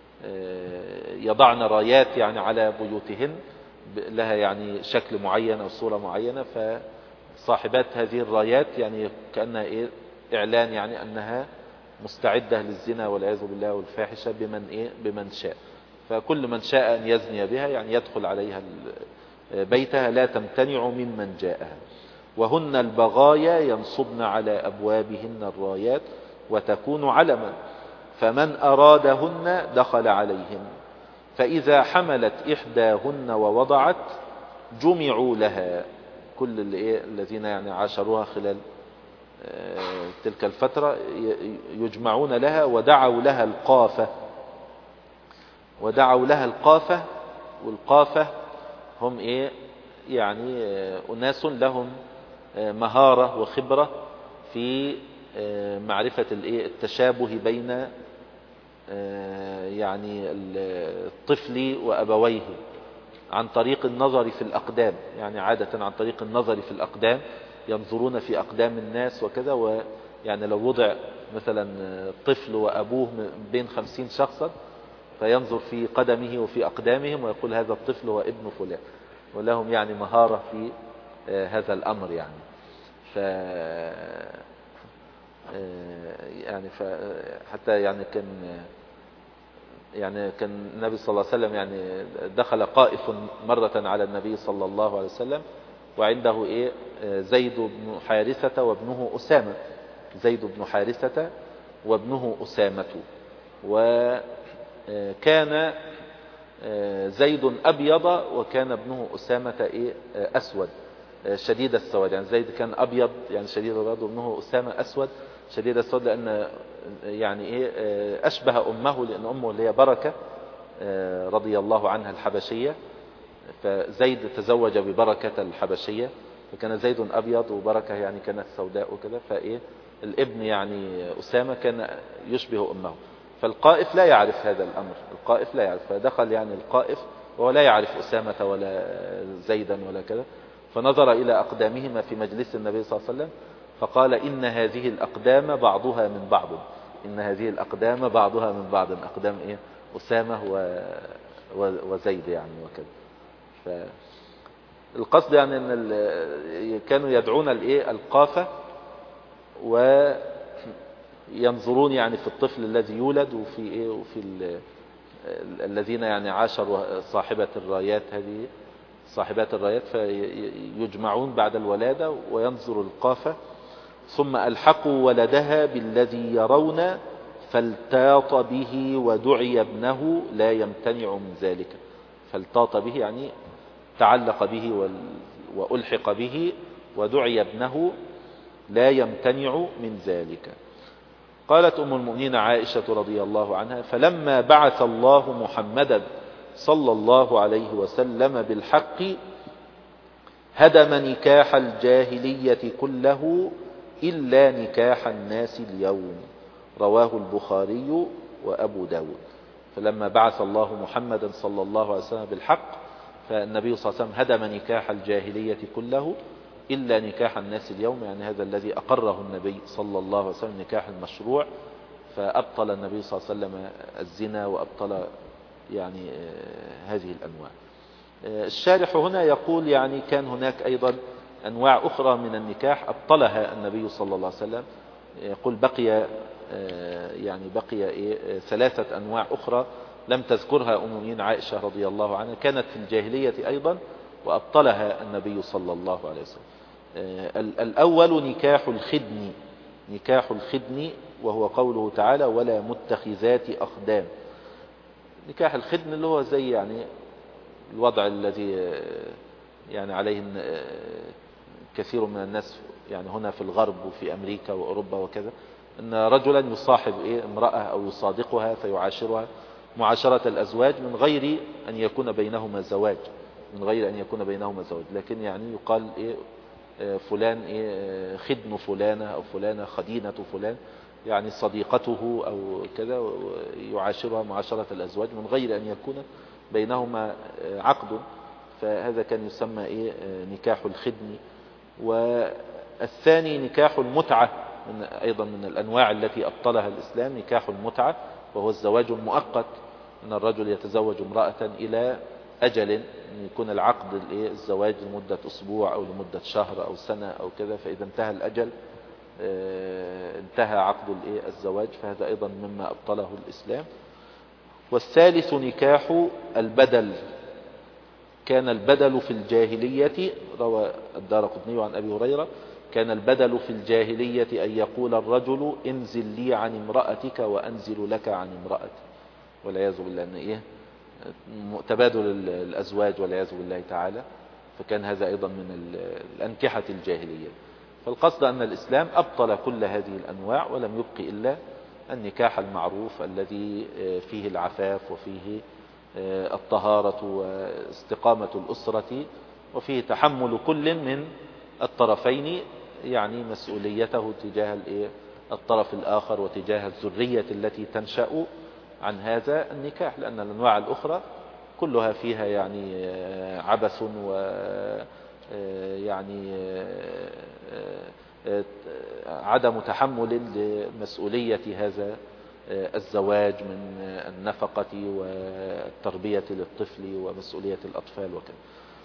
S1: يضعن رايات يعني على بيوتهن لها يعني شكل معين أو صورة معينة، فصاحبات هذه الرايات يعني كأنها إيه إعلان يعني أنها مستعدة للزنا والعياذ بالله والفاحشة بمن شاء. فكل من شاء أن يزني بها يعني يدخل عليها بيتها لا تمتنع ممن جاءها. وهن البغايا ينصبن على أبوابهن الرايات وتكون علما، فمن أرادهن دخل عليهن. فإذا حملت إحداهن ووضعت جمعوا لها، كل الذين يعني عاشروها خلال تلك الفترة يجمعون لها ودعوا لها القافة. والقافة هم يعني أناس لهم مهارة وخبرة في معرفة التشابه بين يعني الطفل وأبويه عن طريق النظر في الأقدام. يعني عادة عن طريق النظر في الأقدام ينظرون في أقدام الناس وكذا. ويعني لو وضع مثلا طفل وأبوه بين 50 شخصا فينظر في قدمه وفي أقدامهم ويقول هذا الطفل هو ابن فلان. ولهم يعني مهارة في هذا الأمر يعني. يعني حتى يعني كان النبي صلى الله عليه وسلم يعني دخل قائف مرة على النبي صلى الله عليه وسلم وعنده زيد بن حارثة وابنه أسامة. زيد بن حارثة وابنه أسامة. وكان زيد أبيض وكان ابنه أسامة أسود شديد السواد. يعني زيد كان أبيض يعني شديد البياض وابنه أسامة أسود شديد السواد، لأن يعني أشبه أمه، لأن أمه اللي هي بركة رضي الله عنها الحبشية، فزيد تزوج ببركة الحبشية، فكان زيد أبيض وبركة يعني كانت سوداء وكذا. الابن يعني أسامة كان يشبه أمه. فالقائف لا يعرف هذا الأمر، القائف لا يعرف، فدخل يعني القائف وهو لا يعرف أسامة ولا زيدا ولا كذا، فنظر إلى أقدامهما في مجلس النبي صلى الله عليه وسلم فقال إن هذه الأقدام بعضها من بعض، إن هذه الأقدام بعضها من بعض، أقدام أسامة وزيد يعني وكذا. فالقصد يعني أن كانوا يدعون القافة وينظرون يعني في الطفل الذي يولد وفي الذين يعني عاشروا صاحبة الرايات هذه صاحبات الرايات، فيجمعون بعد الولادة وينظر القافة ثم ألحقوا ولدها بالذي يرون فالتاط به ودعي ابنه لا يمتنع من ذلك. فالتاط به يعني تعلق به وألحق به ودعي ابنه لا يمتنع من ذلك. قالت أم المؤمنين عائشة رضي الله عنها فلما بعث الله محمدا صلى الله عليه وسلم بالحق هدم نكاح الجاهلية كله إلا نكاح الناس اليوم. رواه البخاري وأبو داود. فلما بعث الله محمدا صلى الله عليه وسلم بالحق فالنبي صلى الله عليه وسلم هدم نكاح الجاهلية كله إلا نكاح الناس اليوم، يعني هذا الذي أقره النبي صلى الله عليه وسلم نكاح المشروع، فأبطل النبي صلى الله عليه وسلم الزنا وأبطل يعني هذه الأنواع. الشارح هنا يقول يعني كان هناك أيضا أنواع أخرى من النكاح أبطلها النبي صلى الله عليه وسلم. يقول بقي يعني بقي 3 أنواع أخرى لم تذكرها أم المؤمنين عائشة رضي الله عنها، كانت في الجاهلية أيضا وأبطلها النبي صلى الله عليه وسلم. الأول نكاح الخدن، نكاح الخدن وهو قوله تعالى ولا متخذات أخدان. نكاح الخدن اللي هو زي يعني الوضع الذي يعني عليه كثير من الناس يعني هنا في الغرب وفي أمريكا وأوروبا وكذا، أن رجلا يصاحب امرأة أو يصادقها فيعاشرها معاشرة الأزواج من غير أن يكون بينهما زواج، من غير أن يكون بينهما زواج، لكن يعني يقال فلان خدن فلانة أو فلانة خدينة فلان، يعني صديقته أو كذا، يعاشرها معاشرة الأزواج من غير أن يكون بينهما عقد، فهذا كان يسمى نكاح الخدن. والثاني نكاح المتعة، أيضا من الأنواع التي أبطلها الإسلام، نكاح المتعة وهو الزواج المؤقت، أن الرجل يتزوج امرأة إلى أجل، أن يكون العقد الزواج لمدة أسبوع أو لمدة شهر أو سنة أو كذا، فإذا انتهى الأجل انتهى عقد الزواج، فهذا أيضا مما أبطله الإسلام. والثالث نكاح البدل، كان البدل في الجاهلية، روى الدارقطني عن أبي هريرة كان البدل في الجاهلية أن يقول الرجل انزل لي عن امرأتك وأنزل لك عن امرأتي، والعياذ بالله، أن تبادل الأزواج والعياذ بالله تعالى، فكان هذا أيضا من الأنكحة الجاهلية. فالقصد أن الإسلام أبطل كل هذه الأنواع ولم يبق إلا النكاح المعروف الذي فيه العفاف وفيه الطهارة واستقامة الأسرة وفيه تحمل كل من الطرفين يعني مسؤوليته تجاه الطرف الآخر وتجاه الذرية التي تنشأ عن هذا النكاح، لأن الأنواع الأخرى كلها فيها يعني عبث و يعني عدم تحمل لمسؤولية هذا الزواج من النفقة والتربية للطفل ومسؤولية الأطفال وكذا.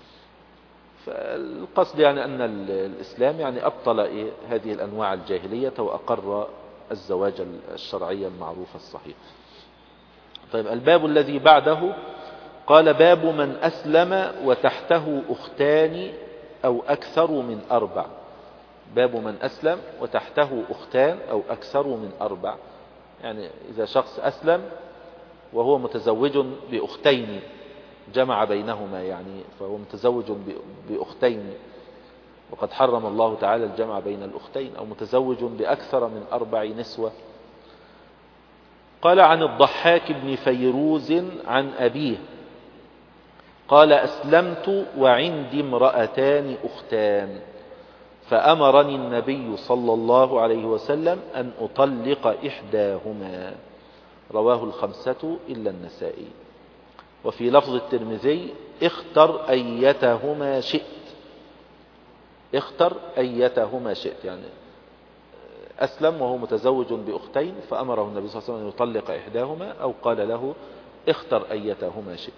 S1: فالقصد يعني أن الإسلام يعني أبطل هذه الأنواع الجاهلية وأقر الزواج الشرعي المعروف الصحيح. طيب الباب الذي بعده قال باب من أسلم وتحته أختان أو أكثر من 4. باب من أسلم وتحته أختان أو أكثر من 4، يعني إذا شخص أسلم وهو متزوج بأختين جمع بينهما، يعني فهو متزوج بأختين وقد حرم الله تعالى الجمع بين الأختين، أو متزوج بأكثر من 4 نسوة. قال عن الضحاك بن فيروز عن أبيه قال أسلمت وعندي امرأتان أختان فأمرني النبي صلى الله عليه وسلم أن أطلق إحداهما. رواه 5 إلا النسائي. وفي لفظ الترمذي اختر أيتهما شئت. اختر أيتهما شئت، يعني أسلم وهو متزوج بأختين فأمره النبي صلى الله عليه وسلم أن يطلق إحداهما، أو قال له اختر أيتهما شئت.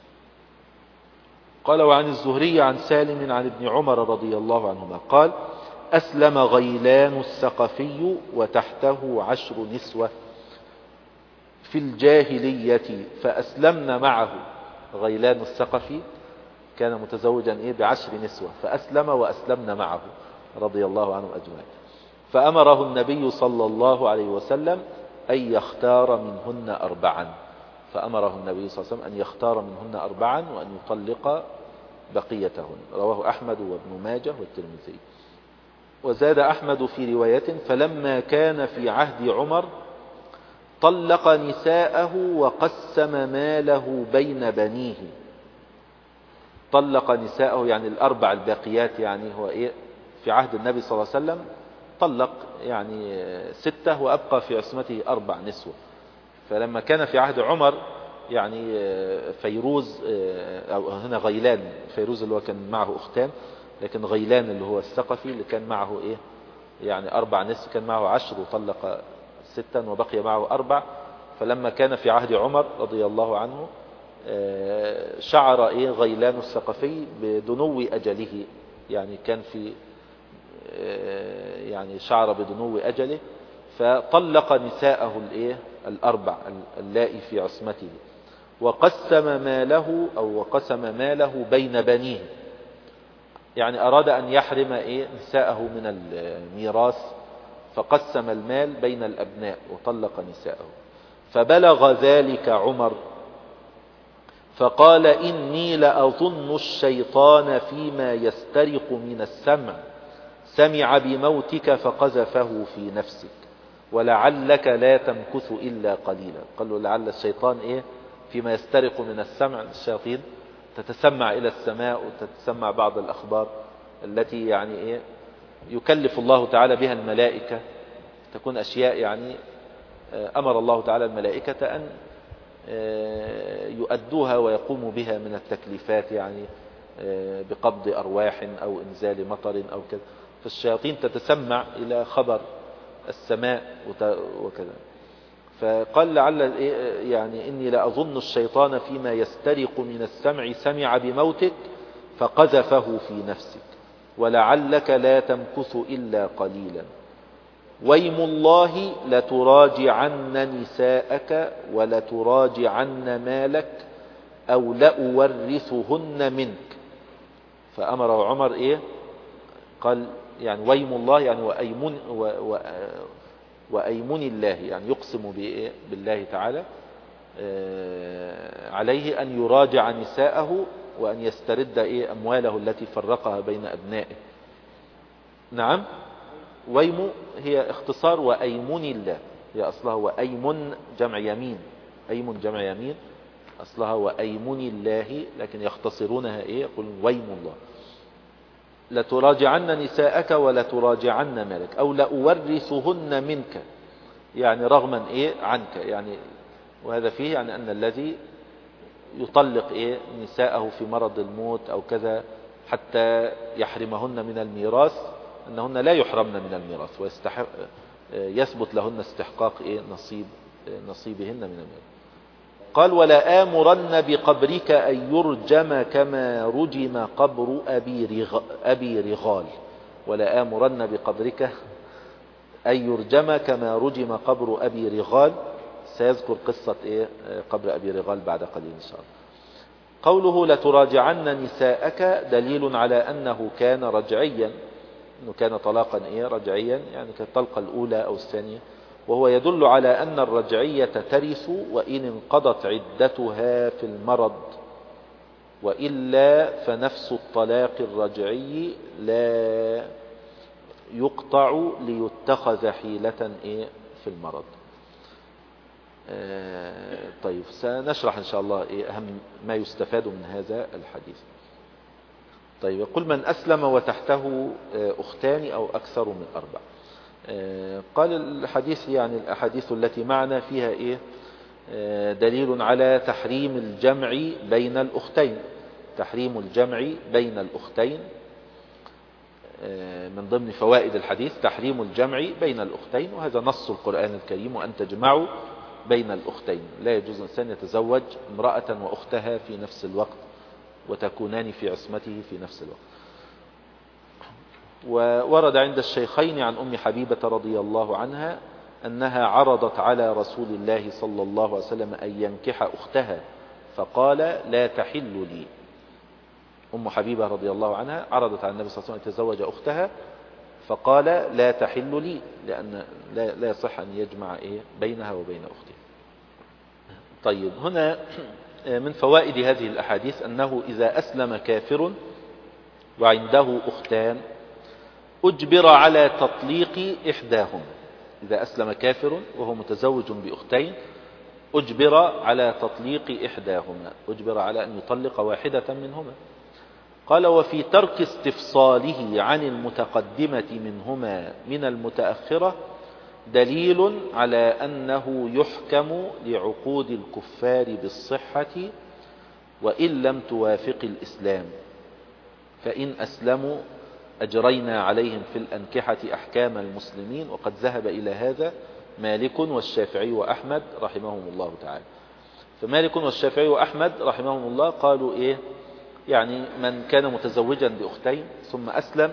S1: قال وعن الزهري عن سالم عن ابن عمر رضي الله عنهما قال أسلم غيلان الثقفي وتحته 10 نسوة في الجاهلية فأسلمن معه. غيلان الثقفي كان متزوجا ب10 نسوة فأسلم وأسلمن معه رضي الله عنهم أجمعين. فأمره النبي صلى الله عليه وسلم أن يختار منهن 4. فأمره النبي صلى الله عليه وسلم أن يختار منهن 4 وأن يطلق بقيتهن. رواه أحمد وابن ماجه والترمذي. وزاد أحمد في رواية فلما كان في عهد عمر طلق نساءه وقسم ماله بين بنيه. طلق نساءه يعني 4 الباقيات، يعني هو في عهد النبي صلى الله عليه وسلم طلق يعني 6 وأبقى في عصمته 4 نسوة. فلما كان في عهد عمر يعني فيروز أو هنا غيلان، فيروز اللي هو كان معه أختان، لكن غيلان اللي هو الثقفي اللي كان معه يعني 4 نسوة، كان معه 10 وطلق 6 وبقي معه 4. فلما كان في عهد عمر رضي الله عنه شعر غيلان الثقفي بدنو أجله، يعني كان في يعني شعر بدنو أجله فطلق نساءه 4 اللائي في عصمته وقسم ماله بين بنيه، يعني أراد أن يحرم نساءه من الميراث فقسم المال بين الأبناء وطلق نساءه. فبلغ ذلك عمر فقال إني لأظن الشيطان فيما يسترق من السمع سمع بموتك فقذفه في نفسك ولعلك لا تمكث إلا قليلا. قال له لعل الشيطان فيما يسترق من السمع، الشياطين تتسمع إلى السماء وتتسمع بعض الأخبار التي يعني يكلف الله تعالى بها الملائكة، تكون أشياء يعني أمر الله تعالى الملائكة أن يؤدوها ويقوموا بها من التكليفات، يعني بقبض أرواح أو إنزال مطر أو كذا. فالشياطين تتسمع إلى خبر السماء وكذا. فقال لعل يعني إني لأظن الشيطان فيما يسترق من السمع سمع بموتك فقذفه في نفسك ولعلك لا تمكث إلا قليلا ويم الله لتراجعن نساءك ولتراجعن مالك أو لأورثهن منك. فأمر عمر قال يعني ويم الله يعني وأيمن الله، يعني يقسم بالله تعالى عليه أن يراجع نساءه وأن يسترد أمواله التي فرقها بين أبنائه. نعم، ويم هي اختصار وأيمن الله، هي أصلها وأيمن جمع يمين، أيمن جمع يمين أصلها وأيمن الله، لكن يختصرونها يقول ويم الله. لتراجعن نساءك ولتراجعن مالك أو لأورثهن منك، يعني رغما عنك، يعني وهذا فيه يعني أن الذي يطلق نساءه في مرض الموت أو كذا حتى يحرمهن من الميراث، أنهن لا يحرمن من الميراث ويستحق يثبت لهن استحقاق نصيبهن من الميراث. قال ولا آمرن بقبرك أن يرجم كما رجم قبر أبي رغال. ولا آمرن بقبرك أن يرجم كما رجم قبر أبي رغال. سيذكر قصة قبر أبي رغال بعد قليل إن شاء الله. قوله لتراجعن نساءك دليل على أنه كان رجعيا، أنه كان طلاقا رجعيا، يعني كالطلقة الأولى أو الثانية، وهو يدل على أن الرجعية ترث وإن انقضت عدتها في المرض، وإلا فنفس الطلاق الرجعي لا يقطع ليتخذ حيلة في المرض. طيب سنشرح إن شاء الله أهم ما يستفاد من هذا الحديث. طيب يقول من أسلم وتحته أختان أو أكثر من 4. قال الحديث يعني الأحاديث التي معنا فيها دليل على تحريم الجمع بين الأختين. تحريم الجمع بين الأختين من ضمن فوائد الحديث تحريم الجمع بين الأختين، وهذا نص القرآن الكريم وأن تجمعوا بين الأختين. لا يجوز الإنسان يتزوج امرأة وأختها في نفس الوقت وتكونان في عصمته في نفس الوقت. وورد عند الشيخين عن أم حبيبة رضي الله عنها أنها عرضت على رسول الله صلى الله عليه وسلم أن ينكح أختها فقال لا تحل لي. أم حبيبة رضي الله عنها عرضت على النبي صلى الله عليه وسلم أن يتزوج أختها فقال لا تحل لي، لأن لا يصح أن يجمع بينها وبين أختها. طيب هنا من فوائد هذه الأحاديث أنه إذا أسلم كافر وعنده أختان أجبر على تطليق إحداهما. إذا أسلم كافر وهو متزوج بأختين أجبر على تطليق إحداهما، أجبر على أن يطلق واحدة منهما. قال وفي ترك استفصاله عن المتقدمة منهما من المتأخرة دليل على أنه يحكم لعقود الكفار بالصحة وإن لم توافق الإسلام، فإن أسلموا أجرينا عليهم في الأنكحة أحكام المسلمين. وقد ذهب إلى هذا مالك والشافعي وأحمد رحمهم الله تعالى. فمالك والشافعي وأحمد رحمهم الله قالوا يعني من كان متزوجا بأختين ثم أسلم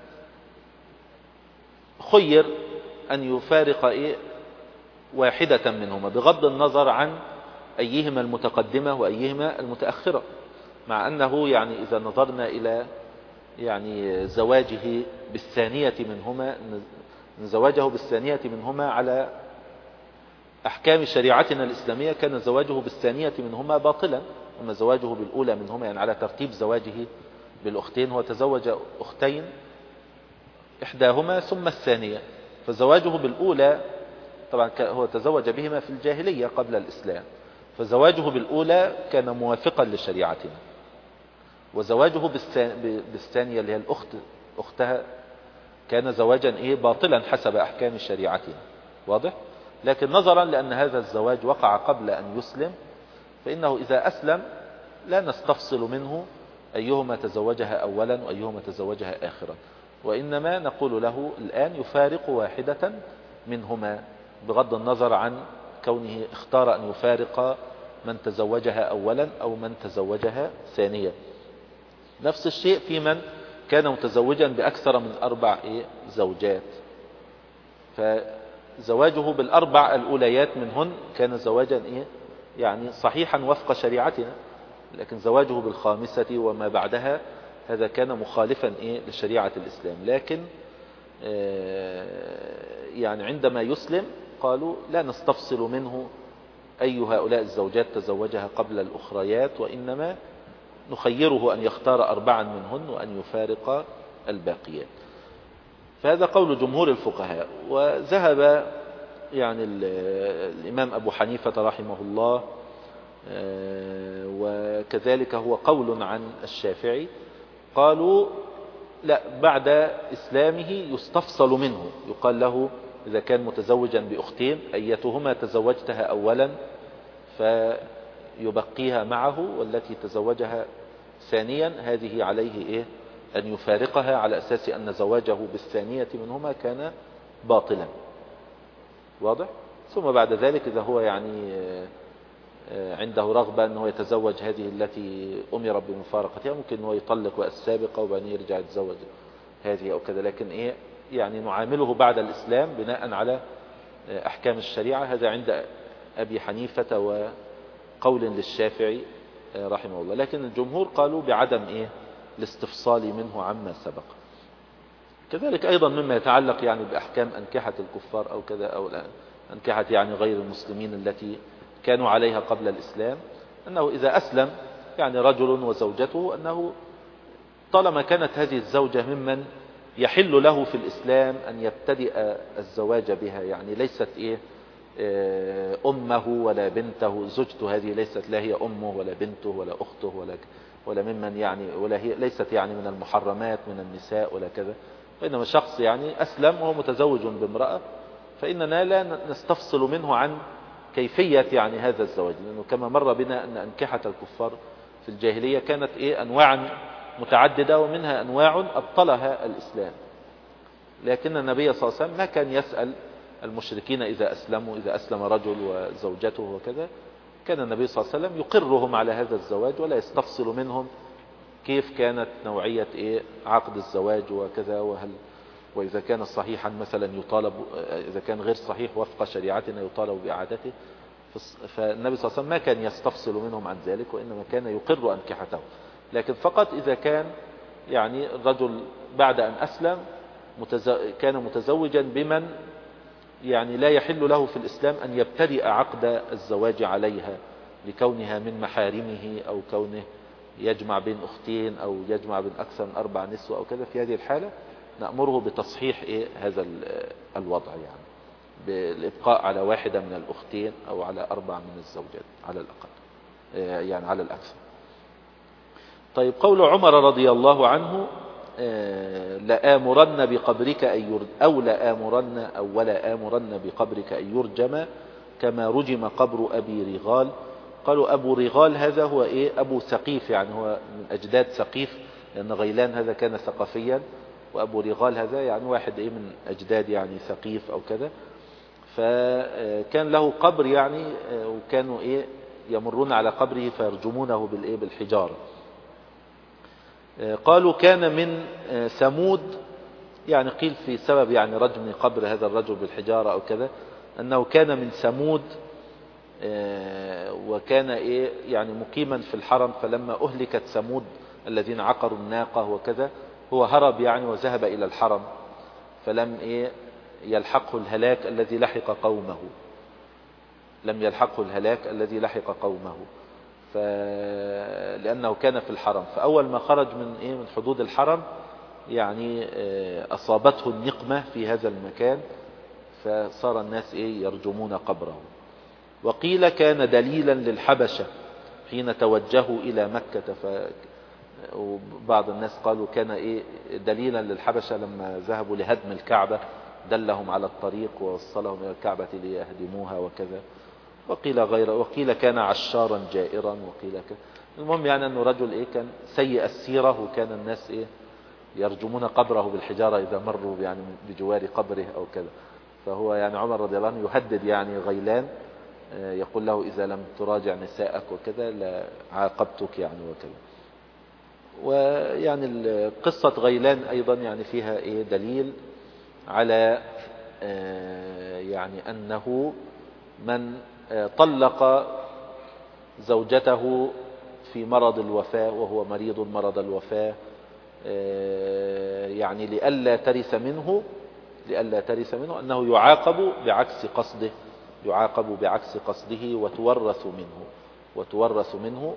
S1: خير أن يفارق واحدة منهما بغض النظر عن أيهما المتقدمة وأيهما المتأخرة، مع أنه يعني إذا نظرنا إلى يعني زواجه بالثانية منهما، زواجه بالثانية منهما على أحكام شريعتنا الإسلامية كان زواجه بالثانية منهما باطلا، أما زواجه بالأولى منهما يعني على ترتيب زواجه بالأختين هو تزوج أختين إحداهما ثم الثانية، فزواجه بالأولى طبعا هو تزوج بهما في الجاهلية قبل الإسلام، فزواجه بالأولى كان موافقا لشريعتنا، وزواجه بالثانية اللي هي أختها كان زواجا باطلا حسب أحكام شريعتنا. واضح؟ لكن نظرا لأن هذا الزواج وقع قبل أن يسلم فإنه إذا أسلم لا نستفصل منه أيهما تزوجها أولا وأيهما تزوجها آخرا، وإنما نقول له الآن يفارق واحدة منهما بغض النظر عن كونه اختار أن يفارق من تزوجها أولا أو من تزوجها ثانيا. نفس الشيء في من كان متزوجا بأكثر من 4 زوجات، فزواجه بالأربع الأوليات منهن كان زواجا يعني صحيحا وفق شريعتنا، لكن زواجه بالخامسة وما بعدها هذا كان مخالفا لشريعة الإسلام. لكن يعني عندما يسلم قالوا لا نستفصل منه أي هؤلاء الزوجات تزوجها قبل الأخريات، وإنما نخيره أن يختار 4 منهن وأن يفارق الباقيات. فهذا قول جمهور الفقهاء. وذهب يعني الإمام أبو حنيفة رحمه الله وكذلك هو قول عن الشافعي، قالوا لا، بعد إسلامه يستفصل منه، يقال له إذا كان متزوجا بأختين أيتهما تزوجتها أولا فيبقيها معه، والتي تزوجها ثانيا هذه عليه إيه أن يفارقها، على أساس أن زواجه بالثانية منهما كان باطلا. واضح؟ ثم بعد ذلك إذا هو يعني عنده رغبة أنه يتزوج هذه التي أمر بمفارقتها، ممكن أنه يطلق السابقة وبعدين يرجع يتزوج هذه أو كذا، لكن إيه يعني نعامله بعد الإسلام بناء على أحكام الشريعة. هذا عند أبي حنيفة وقول للشافعي رحمه الله، لكن الجمهور قالوا بعدم إيه الاستفصال منه عما سبق. كذلك أيضا مما يتعلق يعني بأحكام أنكحة الكفار أو كذا، أو أنكحة يعني غير المسلمين التي كانوا عليها قبل الإسلام، أنه إذا أسلم يعني رجل وزوجته، أنه طالما كانت هذه الزوجة ممن يحل له في الإسلام أن يبتدئ الزواج بها، يعني ليست إيه أمه ولا بنته، زوجته هذه ليست لا هي أمه ولا بنته ولا أخته ولا ممن يعني، ولا هي ليست يعني من المحرمات من النساء ولا كذا، وإنما شخص يعني أسلم وهو متزوج بامرأة، فإننا لا نستفصل منه عن كيفية يعني هذا الزواج، لأنه كما مر بنا أن أنكحة الكفار في الجاهلية كانت إيه أنواع متعددة، ومنها أنواع أبطلها الإسلام. لكن النبي صلى الله عليه وسلم ما كان يسأل المشركين إذا أسلموا، إذا أسلم رجل وزوجته وكذا، كان النبي صلى الله عليه وسلم يقرهم على هذا الزواج ولا يستفصل منهم كيف كانت نوعية إيه عقد الزواج وكذا، وإذا كان صحيحا مثلا يطالب، إذا كان غير صحيح وفق شريعتنا يطالب بإعادته. فالنبي صلى الله عليه وسلم ما كان يستفصل منهم عن ذلك، وإنما كان يقر أنكحته، لكن فقط إذا كان يعني الرجل بعد أن أسلم كان متزوجا بمن يعني لا يحل له في الإسلام أن يبتدئ عقد الزواج عليها، لكونها من محارمه أو كونه يجمع بين أختين أو يجمع بين أكثر من 4 نسوة أو كذا. في هذه الحالة نأمره بتصحيح إيه هذا الوضع، يعني بالإبقاء على واحدة من الأختين أو على 4 من الزوجات على الأقل، يعني على الأكثر. طيب، قول عمر رضي الله عنه لآمرن بقبرك ولا آمرن بقبرك أن يرجم كما رجم قبر أبي رغال. قالوا أبو رغال هذا هو إيه أبو ثقيف، يعني هو من أجداد ثقيف، لأن غيلان هذا كان ثقفيا، وأبو رغال هذا يعني واحد إيه من أجداد يعني ثقيف أو كذا. فكان له قبر يعني، وكانوا إيه يمرون على قبره فيرجمونه بالإيه بالحجارة. قالوا كان من ثمود، يعني قيل في سبب يعني رجم قبر هذا الرجل بالحجارة أو كذا، أنه كان من ثمود، وكان إيه يعني مقيما في الحرم، فلما أهلكت ثمود الذين عقروا الناقة وكذا، هو هرب يعني وذهب إلى الحرم، فلم إيه يلحقه الهلاك الذي لحق قومه، لم يلحقه الهلاك الذي لحق قومه، لأنه كان في الحرم. فأول ما خرج من حدود الحرم يعني أصابته النقمة في هذا المكان، فصار الناس يرجمون قبره. وقيل كان دليلا للحبشة حين توجهوا إلى مكة، وبعض الناس قالوا كان دليلا للحبشة لما ذهبوا لهدم الكعبة، دلهم على الطريق ووصلهم إلى الكعبة ليهدموها وكذا. وقيل كان عشارا جائرا، وقيل كان المهم يعني أنه رجل كان سيء السيرة، وكان الناس يرجمون قبره بالحجارة إذا مروا يعني بجوار قبره أو كذا. فهو يعني عمر رضي الله عنه يهدد يعني غيلان، يقول له إذا لم تراجع نساءك وكذا لعاقبتك يعني وكذا. ويعني قصة غيلان أيضا يعني فيها دليل على يعني أنه من طلق زوجته في مرض الوفاة وهو مريض مرض الوفاة، يعني لئلا ترث منه أنه يعاقب بعكس قصده وتورث منه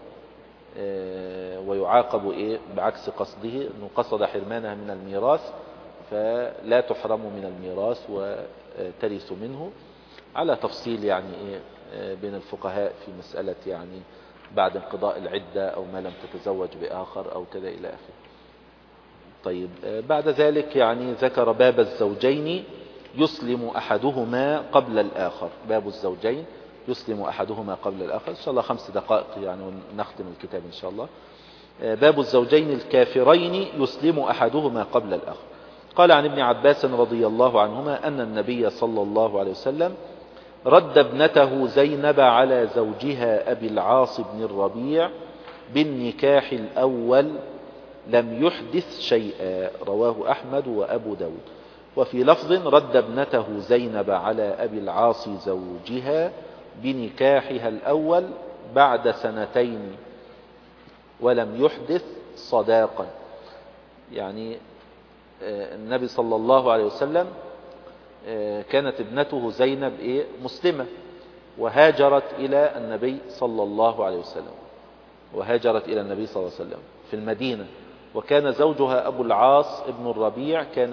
S1: ويعاقب بعكس قصده، أنه قصد حرمانها من الميراث فلا تحرم من الميراث وترث منه، على تفصيل يعني بين الفقهاء في مسألة يعني بعد انقضاء العدة أو ما لم تتزوج بآخر أو كذا إلى آخره. طيب بعد ذلك يعني ذكر باب الزوجين يسلم أحدهما قبل الآخر. باب الزوجين يسلم أحدهما قبل الآخر، إن شاء الله 5 دقائق يعني ونختم الكتاب إن شاء الله. باب الزوجين الكافرين يسلم أحدهما قبل الآخر. قال عن ابن عباس رضي الله عنهما أن النبي صلى الله عليه وسلم رد ابنته زينب على زوجها أبي العاص بن الربيع بالنكاح الأول لم يحدث شيئا، رواه أحمد وأبو داود. وفي لفظ رد ابنته زينب على أبي العاص زوجها بنكاحها الأول بعد 2 ولم يحدث صداقا. يعني النبي صلى الله عليه وسلم كانت ابنته زينب مسلمة، وهاجرت إلى النبي صلى الله عليه وسلم، وهاجرت إلى النبي صلى الله عليه وسلم في المدينة. وكان زوجها أبو العاص ابن الربيع كان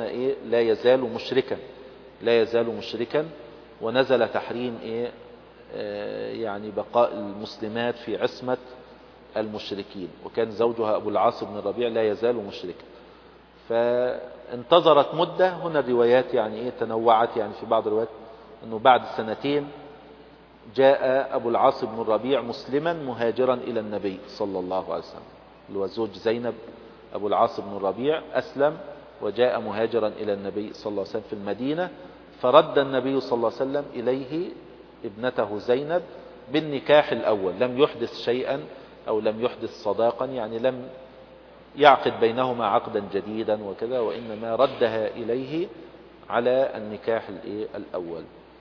S1: لا يزال مشركا، ونزل تحريم يعني بقاء المسلمات في عصمة المشركين، وكان زوجها أبو العاص بن الربيع لا يزال مشركا. فانتظرت مدة. هنا الروايات يعني تنوعت، يعني في بعض الروايات أنه بعد 2 جاء أبو العاص بن الربيع مسلما مهاجرا إلى النبي صلى الله عليه وسلم، اللي هو زوج زينب أبو العاص بن الربيع أسلم وجاء مهاجرا إلى النبي صلى الله عليه وسلم في المدينة، فرد النبي صلى الله عليه وسلم إليه ابنته زينب بالنكاح الأول، لم يحدث شيئا أو لم يحدث صداقا، يعني لم يعقد بينهما عقدا جديدا وكذا، وإنما ردها إليه على النكاح الأول.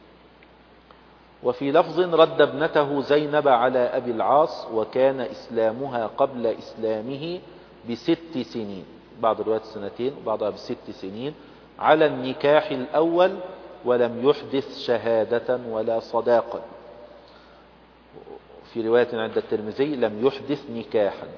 S1: وفي لفظ رد ابنته زينب على أبي العاص وكان إسلامها قبل إسلامه ب6 سنين، بعض الروايات 2 وبعضها ب6 سنين، على النكاح الأول ولم يحدث شهادة ولا صداقا. في رواية عند الترمذي لم يحدث نكاحا.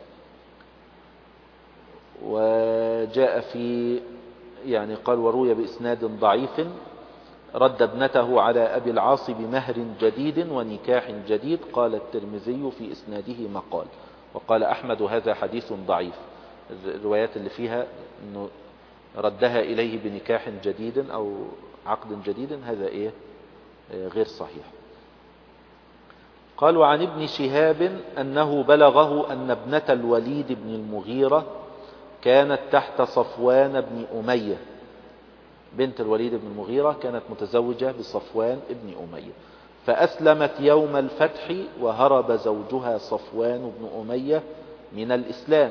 S1: وجاء في يعني قال وروي بإسناد ضعيف رد ابنته على أبي العاص بمهر جديد ونكاح جديد، قال الترمذي في إسناده مقال. وقال أحمد هذا حديث ضعيف. الروايات اللي فيها أنه ردها إليه بنكاح جديد أو عقد جديد هذا غير صحيح. قال وعن ابن شهاب أنه بلغه أن ابنة الوليد بن المغيرة كانت تحت صفوان بن أمية. بنت الوليد بن المغيرة كانت متزوجة بصفوان بن أمية، فأسلمت يوم الفتح وهرب زوجها صفوان بن أمية من الإسلام،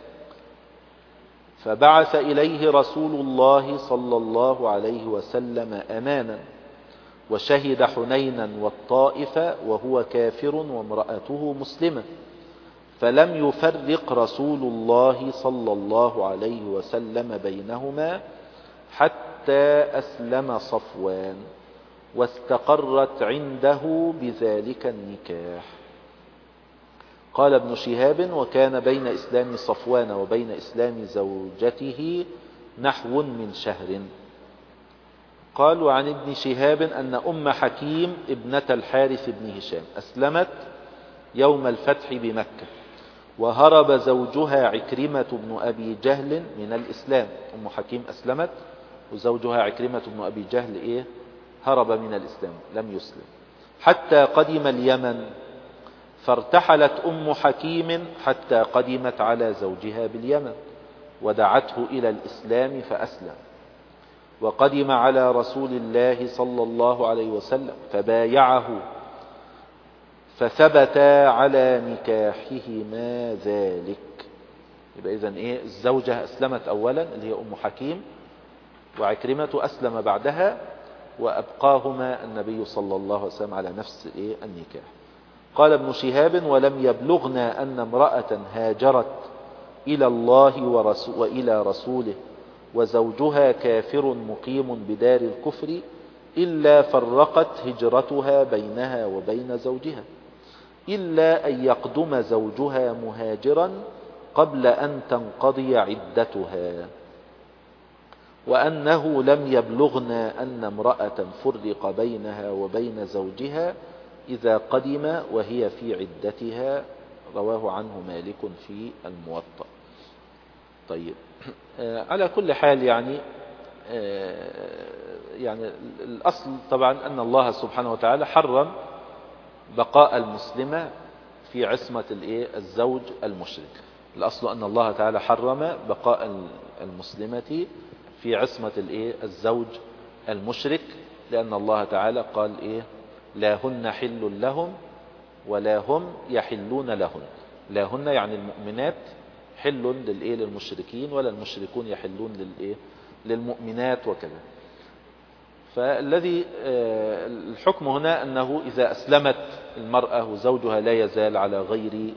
S1: فبعث إليه رسول الله صلى الله عليه وسلم أمانا، وشهد حنينا والطائف وهو كافر وامرأته مسلمة، فلم يفرق رسول الله صلى الله عليه وسلم بينهما حتى أسلم صفوان، واستقرت عنده بذلك النكاح. قال ابن شهاب وكان بين إسلام صفوان وبين إسلام زوجته نحو من شهر. قال وعن ابن شهاب أن أم حكيم ابنة الحارث بن هشام أسلمت يوم الفتح بمكة، وهرب زوجها عكرمة بن أبي جهل من الإسلام. أم حكيم أسلمت وزوجها عكرمة بن أبي جهل هرب من الإسلام لم يسلم، حتى قدم اليمن، فارتحلت أم حكيم حتى قدمت على زوجها باليمن ودعته إلى الإسلام فأسلم، وقدم على رسول الله صلى الله عليه وسلم فبايعه، فثبتا على نكاحهما ذلك. يبقى إذن الزوجة أسلمت أولا اللي هي أم حكيم، وعكرمة أسلم بعدها، وأبقاهما النبي صلى الله عليه وسلم على نفس النكاح. قال ابن شهاب ولم يبلغنا أن امرأة هاجرت إلى الله وإلى رسوله وزوجها كافر مقيم بدار الكفر إلا فرقت هجرتها بينها وبين زوجها، إلا أن يقدم زوجها مهاجرا قبل أن تنقضي عدتها، وأنه لم يبلغنا أن امرأة فرق بينها وبين زوجها إذا قدم وهي في عدتها. رواه عنه مالك في الموطأ. طيب على كل حال يعني يعني الأصل طبعا أن الله سبحانه وتعالى حرم بقاء المسلمة في عصمة الزوج المشرك. الأصل أن الله تعالى حرم بقاء المسلمة في عصمة الزوج المشرك، لأن الله تعالى قال لا هن حل لهم ولا هم يحلون لهن. لا هن يعني المؤمنات حل للمشركين، ولا المشركون يحلون للمؤمنات وكذا. فالذي الحكم هنا أنه إذا أسلمت المرأة وزوجها لا يزال على غير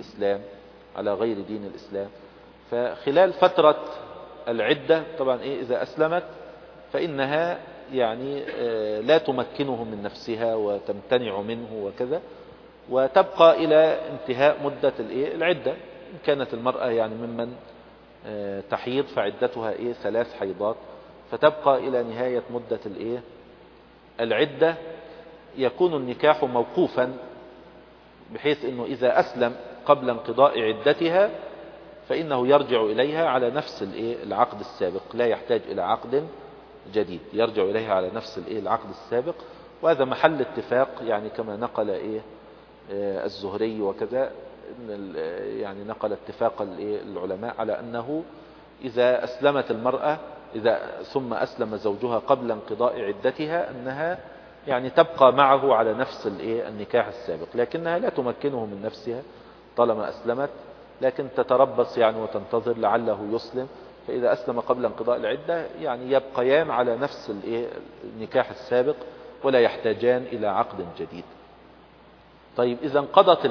S1: دين الإسلام، فخلال فترة العدة طبعا إذا أسلمت فإنها يعني لا تمكنه من نفسها وتمتنع منه وكذا، وتبقى إلى انتهاء مدة العدة. إن كانت المرأة يعني ممن تحيض فعدتها 3 حيضات، فتبقى إلى نهاية مدة العدة. يكون النكاح موقوفا، بحيث أنه إذا أسلم قبل انقضاء عدتها فإنه يرجع إليها على نفس العقد السابق، لا يحتاج إلى عقد جديد، يرجع إليها على نفس العقد السابق. وهذا محل اتفاق، يعني كما نقل الزهري وكذا، يعني نقل اتفاق العلماء على أنه إذا أسلمت المرأة ثم أسلم زوجها قبل انقضاء عدتها، أنها يعني تبقى معه على نفس النكاح السابق، لكنها لا تمكنه من نفسها طالما أسلمت، لكن تتربص يعني وتنتظر لعله يسلم. فإذا أسلم قبل انقضاء العدة يعني يبقيان على نفس النكاح السابق ولا يحتاجان إلى عقد جديد. طيب إذا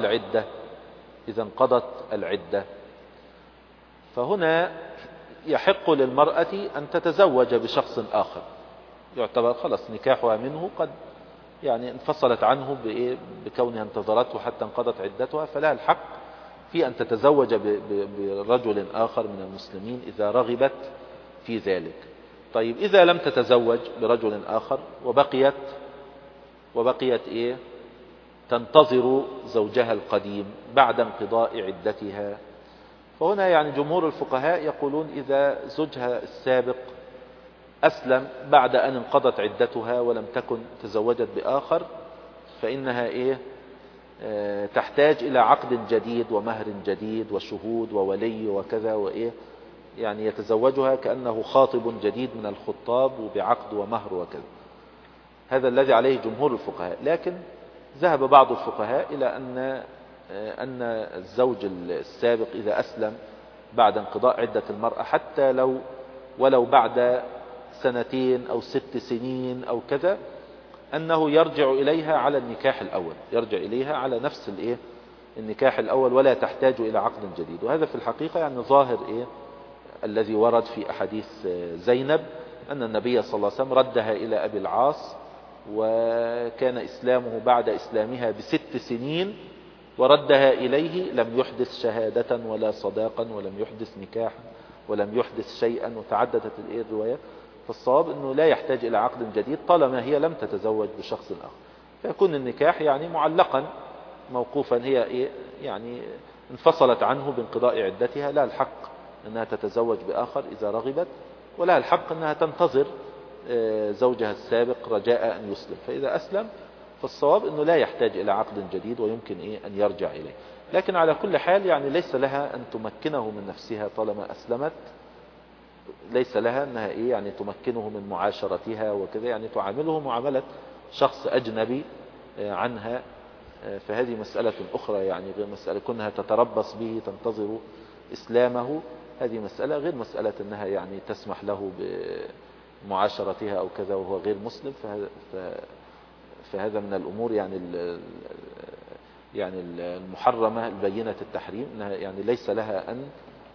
S1: انقضت العدة فهنا يحق للمرأة أن تتزوج بشخص آخر، يعتبر خلص نكاحها منه قد يعني انفصلت عنه بكونها انتظرته حتى انقضت عدتها، فلها الحق في أن تتزوج برجل آخر من المسلمين إذا رغبت في ذلك. طيب إذا لم تتزوج برجل آخر وبقيت تنتظر زوجها القديم بعد انقضاء عدتها، فهنا يعني جمهور الفقهاء يقولون إذا زوجها السابق أسلم بعد أن انقضت عدتها ولم تكن تزوجت بآخر، فإنها تحتاج إلى عقد جديد ومهر جديد وشهود وولي وكذا، يعني يتزوجها كأنه خاطب جديد من الخطاب وبعقد ومهر وكذا. هذا الذي عليه جمهور الفقهاء. لكن ذهب بعض الفقهاء إلى أن الزوج السابق إذا أسلم بعد انقضاء عدة المرأة حتى ولو بعد 2 أو 6 سنين أو كذا، أنه يرجع إليها على النكاح الأول، يرجع إليها على نفس النكاح الأول ولا تحتاج إلى عقد جديد. وهذا في الحقيقة يعني ظاهر الذي ورد في أحاديث زينب أن النبي صلى الله عليه وسلم ردها إلى أبي العاص، وكان إسلامه بعد إسلامها ب6 سنين، وردها إليه لم يحدث شهادة ولا صداقا ولم يحدث نكاحا ولم يحدث شيئا، وتعددت الروايات. فالصواب أنه لا يحتاج إلى عقد جديد طالما هي لم تتزوج بشخص آخر، فيكون النكاح يعني معلقا موقوفا، هي يعني انفصلت عنه بانقضاء عدتها، لا الحق أنها تتزوج بآخر إذا رغبت، ولا الحق أنها تنتظر زوجها السابق رجاء أن يسلم. فإذا أسلم فالصواب أنه لا يحتاج إلى عقد جديد ويمكن أن يرجع إليه. لكن على كل حال يعني ليس لها أن تمكنه من نفسها طالما أسلمت، ليس لها أنها يعني تمكنه من معاشرتها وكذا، يعني تعامله معاملة شخص أجنبي عنها. فهذه مسألة أخرى، يعني غير مسألة كونها تتربص به تنتظر إسلامه، هذه مسألة غير مسألة أنها يعني تسمح له بمعاشرتها أو كذا وهو غير مسلم. فهذا من الأمور يعني المحرمة البينة التحريم، أنها يعني ليس لها أن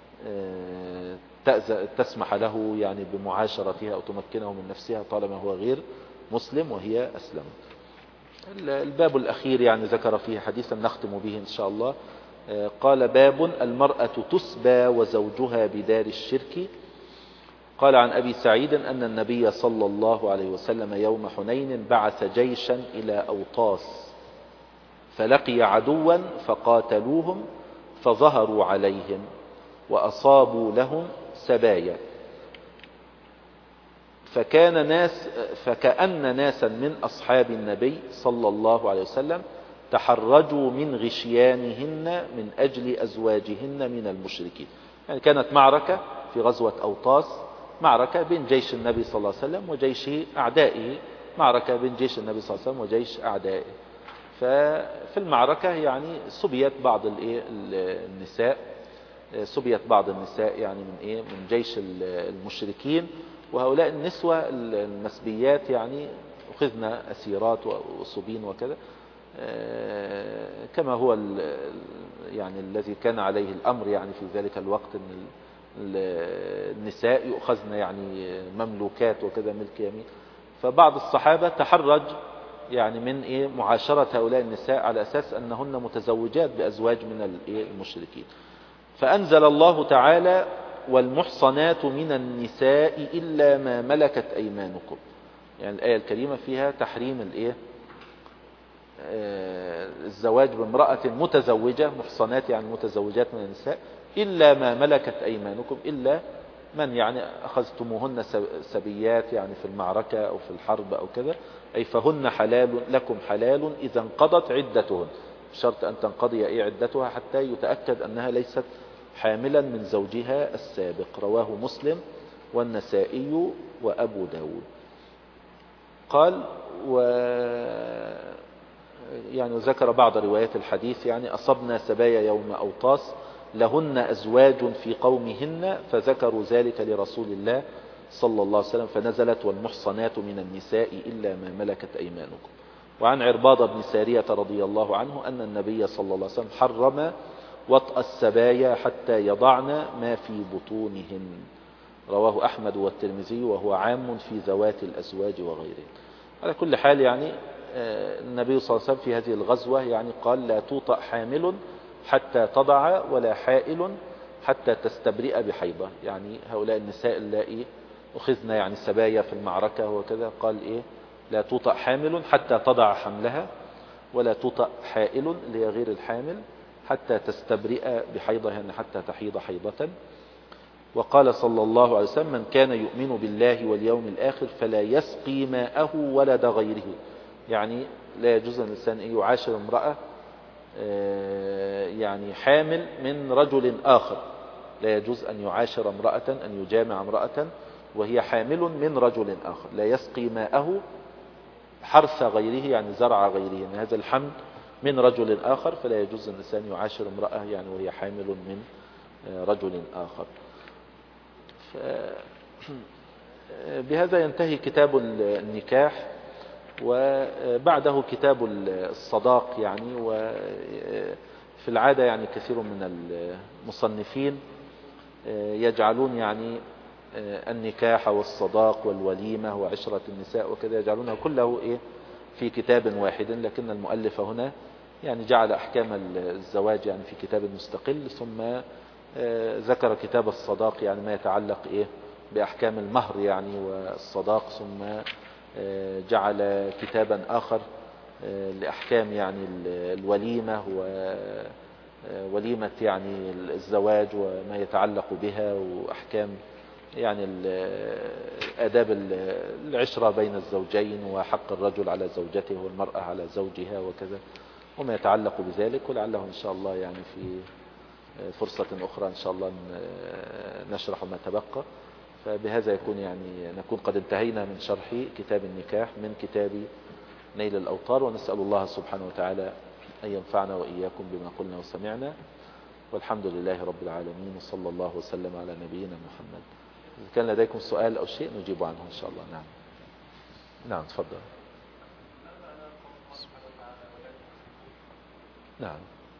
S1: تسمح له يعني بمعاشرتها أو تمكنه من نفسها طالما هو غير مسلم وهي أسلمت. الباب الأخير يعني ذكر فيه حديثا نختم به إن شاء الله. قال: باب المرأة تسبى وزوجها بدار الشرك. قال عن أبي سعيد أن النبي صلى الله عليه وسلم يوم حنين بعث جيشا إلى أوطاس، فلقي عدوا فقاتلوهم فظهروا عليهم، وأصابوا لهم سبايا، فكأن ناسا من أصحاب النبي صلى الله عليه وسلم تحرجوا من غشيانهن من أجل أزواجهن من المشركين. يعني كانت معركة في غزوة أوطاس، معركة بين جيش النبي صلى الله عليه وسلم وجيش أعدائه، معركة بين جيش النبي صلى الله عليه وسلم وجيش أعدائه. ففي المعركة يعني سبيت بعض النساء، سبيت بعض النساء يعني من جيش المشركين، وهؤلاء النسوة المسبيات يعني أخذن أسيرات وصبين وكذا، كما هو يعني الذي كان عليه الأمر يعني في ذلك الوقت، أن النساء يؤخذن يعني مملوكات وكذا، ملك يمين. فبعض الصحابة تحرج يعني من معاشرة هؤلاء النساء على أساس أنهن متزوجات بأزواج من المشركين. فأنزل الله تعالى: والمحصنات من النساء إلا ما ملكت أيمانكم. يعني الآية الكريمة فيها تحريم الزواج بامرأة متزوجة، محصنات يعني متزوجات من النساء، إلا ما ملكت أيمانكم، إلا من يعني أخذتموهن سبيات يعني في المعركة أو في الحرب أو كذا، أي فهن حلال لكم حلال إذا انقضت عدتهن، بشرط أن تنقضي عدتها حتى يتأكد أنها ليست حاملا من زوجها السابق. رواه مسلم والنسائي وأبو داود. قال يعني ذكر بعض روايات الحديث، يعني أصبنا سبايا يوم أوطاس لهن أزواج في قومهن، فذكروا ذلك لرسول الله صلى الله عليه وسلم فنزلت: والمحصنات من النساء إلا ما ملكت أيمانكم. وعن عرباض بن سارية رضي الله عنه أن النبي صلى الله عليه وسلم حرم وطأ السبايا حتى يضعن ما في بطونهن. رواه أحمد والترمذي، وهو عام في ذوات الأزواج وغيره. على كل حال يعني النبي صلى الله عليه وسلم في هذه الغزوة يعني قال: لا توطأ حامل حتى تضع، ولا حائل حتى تستبرئ بحيضة. يعني هؤلاء النساء اللائي أخذن يعني سبايا في المعركة وكذا، قال لا توطأ حامل حتى تضع حملها، ولا توطأ حائل اللي هي غير الحامل حتى تستبرئ بحيضة، يعني حتى تحيض حيضة. وقال صلى الله عليه وسلم: من كان يؤمن بالله واليوم الآخر فلا يسقي ماءه ولد غيره. يعني لا يجوز الإنسان أن يعاشر امرأة يعني حامل من رجل آخر، لا يجوز أن يعاشر امرأة، أن يجامع امرأة وهي حامل من رجل آخر. لا يسقي ماءه حرث غيره، يعني زرع غيره، يعني هذا الحمل من رجل آخر، فلا يجوز الإنسان يعاشر امرأة يعني وهي حامل من رجل آخر. بهذا ينتهي كتاب النكاح، وبعده كتاب الصداق. يعني وفي العادة يعني كثير من المصنفين يجعلون يعني النكاح والصداق والوليمة وعشرة النساء وكذا يجعلونه كله في كتاب واحد، لكن المؤلف هنا يعني جعل أحكام الزواج يعني في كتاب مستقل، ثم ذكر كتاب الصداق يعني ما يتعلق بأحكام المهر يعني والصداق، ثم جعل كتابا آخر لأحكام يعني الوليمة ووليمة يعني الزواج وما يتعلق بها، وأحكام يعني آداب العشرة بين الزوجين، وحق الرجل على زوجته والمرأة على زوجها وكذا، وما يتعلق بذلك. ولعله إن شاء الله يعني في فرصة أخرى إن شاء الله نشرح ما تبقى. فبهذا يكون يعني نكون قد انتهينا من شرح كتاب النكاح من كتاب نيل الأوطار، ونسأل الله سبحانه وتعالى أن ينفعنا وإياكم بما قلنا وسمعنا، والحمد لله رب العالمين، وصلى الله وسلم على نبينا محمد. إذا كان لديكم سؤال أو شيء نجيب عنه إن شاء الله. نعم نعم تفضل. نعم.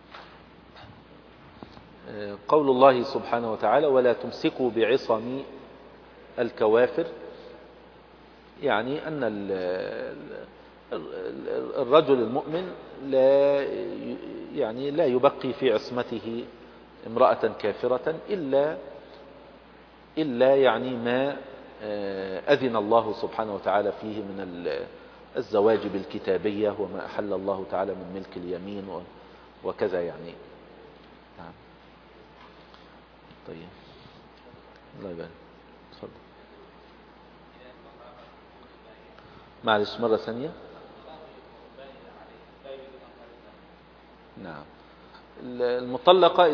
S1: قول الله سبحانه وتعالى: ولا تمسكوا بعصم الكوافر، يعني أن الرجل المؤمن لا يبقي في عصمته امرأة كافرة إلا يعني ما أذن الله سبحانه وتعالى فيه من الزواج بالكتابية، وما أحل الله تعالى من ملك اليمين وكذا يعني. نعم. طيب الله يبارك. اتفضل. معلش مرة ثانية. نعم. المطلقة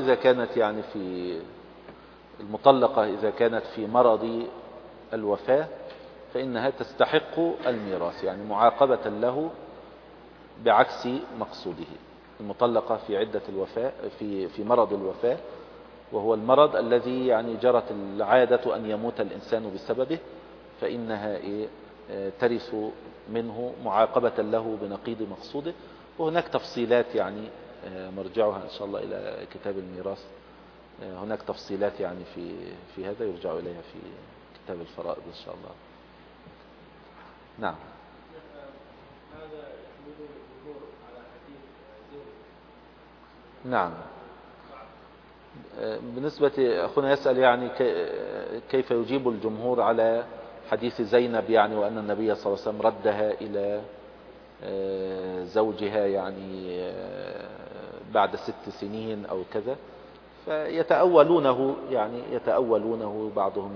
S1: إذا كانت في مرض الوفاة فإنها تستحق الميراث، يعني معاقبة له بعكس مقصوده. المطلقة في عدة الوفاة في مرض الوفاة، وهو المرض الذي يعني جرت العادة أن يموت الإنسان بسببه، فإنها ترث منه معاقبة له بنقيض مقصوده. وهناك تفصيلات يعني مرجعها إن شاء الله إلى كتاب الميراث. هناك تفصيلات يعني في هذا يرجع إليها في كتاب الفرائض إن شاء الله. نعم.
S2: هذا يحمله الجمهور على حديث زوج.
S1: نعم. بالنسبة أخونا يسأل يعني كيف يجيب الجمهور على حديث زينب، يعني وأن النبي صلى الله عليه وسلم ردها إلى زوجها يعني بعد 6 سنين أو كذا. فيتأولونه بعضهم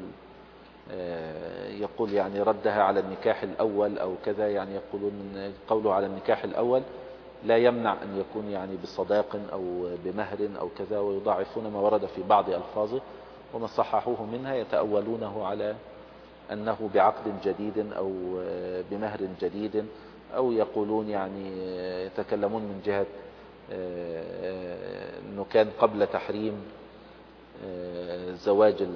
S1: يقول يعني ردها على النكاح الأول أو كذا، يعني يقولون قوله على النكاح الأول لا يمنع أن يكون يعني بصداق أو بمهر أو كذا، ويضاعفون ما ورد في بعض ألفاظه وما صححوه منها، يتأولونه على أنه بعقد جديد أو بمهر جديد، أو يقولون يعني يتكلمون من جهة أنه كان قبل تحريم زواج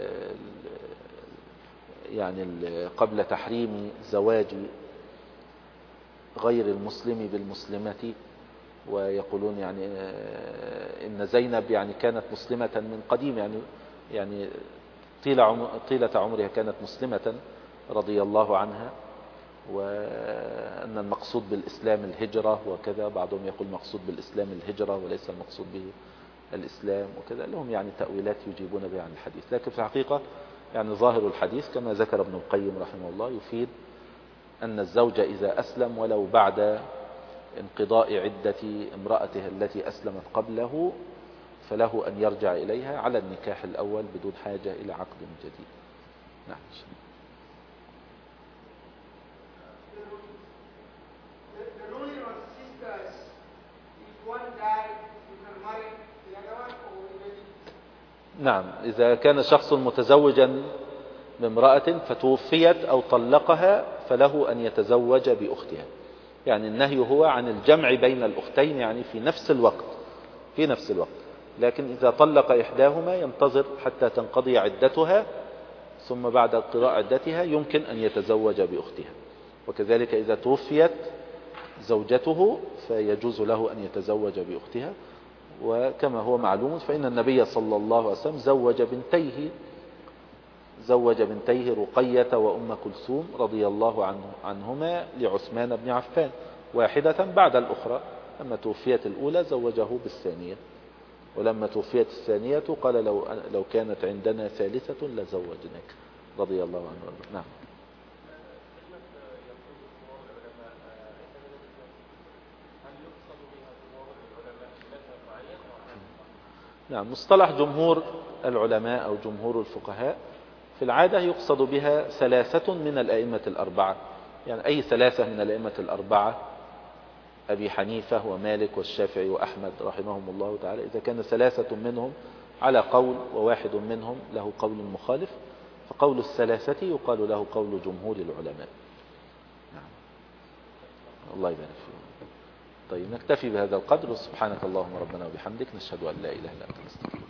S1: قبل تحريم زواج غير المسلم بالمسلمة، ويقولون يعني إن زينب يعني كانت مسلمة من قديم، يعني طيلة عمرها كانت مسلمة رضي الله عنها، وأن المقصود بالإسلام الهجرة وكذا. بعضهم يقول مقصود بالإسلام الهجرة وليس المقصود به الإسلام وكذا. لهم يعني تأويلات يجيبون بها عن الحديث، لكن في الحقيقة يعني ظاهر الحديث كما ذكر ابن القيم رحمه الله يفيد أن الزوج إذا أسلم ولو بعد انقضاء عدة امرأته التي أسلمت قبله فله أن يرجع إليها على النكاح الأول بدون حاجة إلى عقد جديد. نعم. نعم. إذا كان شخص متزوجا بامرأة فتوفيت أو طلقها فله أن يتزوج بأختها، يعني النهي هو عن الجمع بين الأختين يعني في نفس الوقت. لكن إذا طلق إحداهما ينتظر حتى تنقضي عدتها، ثم بعد انقضاء عدتها يمكن أن يتزوج بأختها. وكذلك إذا توفيت زوجته فيجوز له أن يتزوج بأختها. وكما هو معلوم فإن النبي صلى الله عليه وسلم زوج بنتيه رقية وأم كلثوم رضي الله عنهما لعثمان بن عفان، واحدة بعد الأخرى. لما توفيت الأولى زوجه بالثانية، ولما توفيت الثانية قال لو كانت عندنا ثالثة لزوجناك رضي الله عنه. نعم. نعم. مصطلح جمهور العلماء أو جمهور الفقهاء في العادة يقصد بها 3 من الأئمة الأربعة، يعني أي 3 من الأئمة الأربعة، أبي حنيفة ومالك والشافعي وأحمد رحمهم الله تعالى. إذا كان 3 منهم على قول وواحد منهم له قول مخالف، فقول ال3 يقال له قول جمهور العلماء. نعم. الله يبارك فيكم. طيب نكتفي بهذا القدر، سبحانك اللهم ربنا وبحمدك نشهد أن لا إله إلا أنت نستغفرك.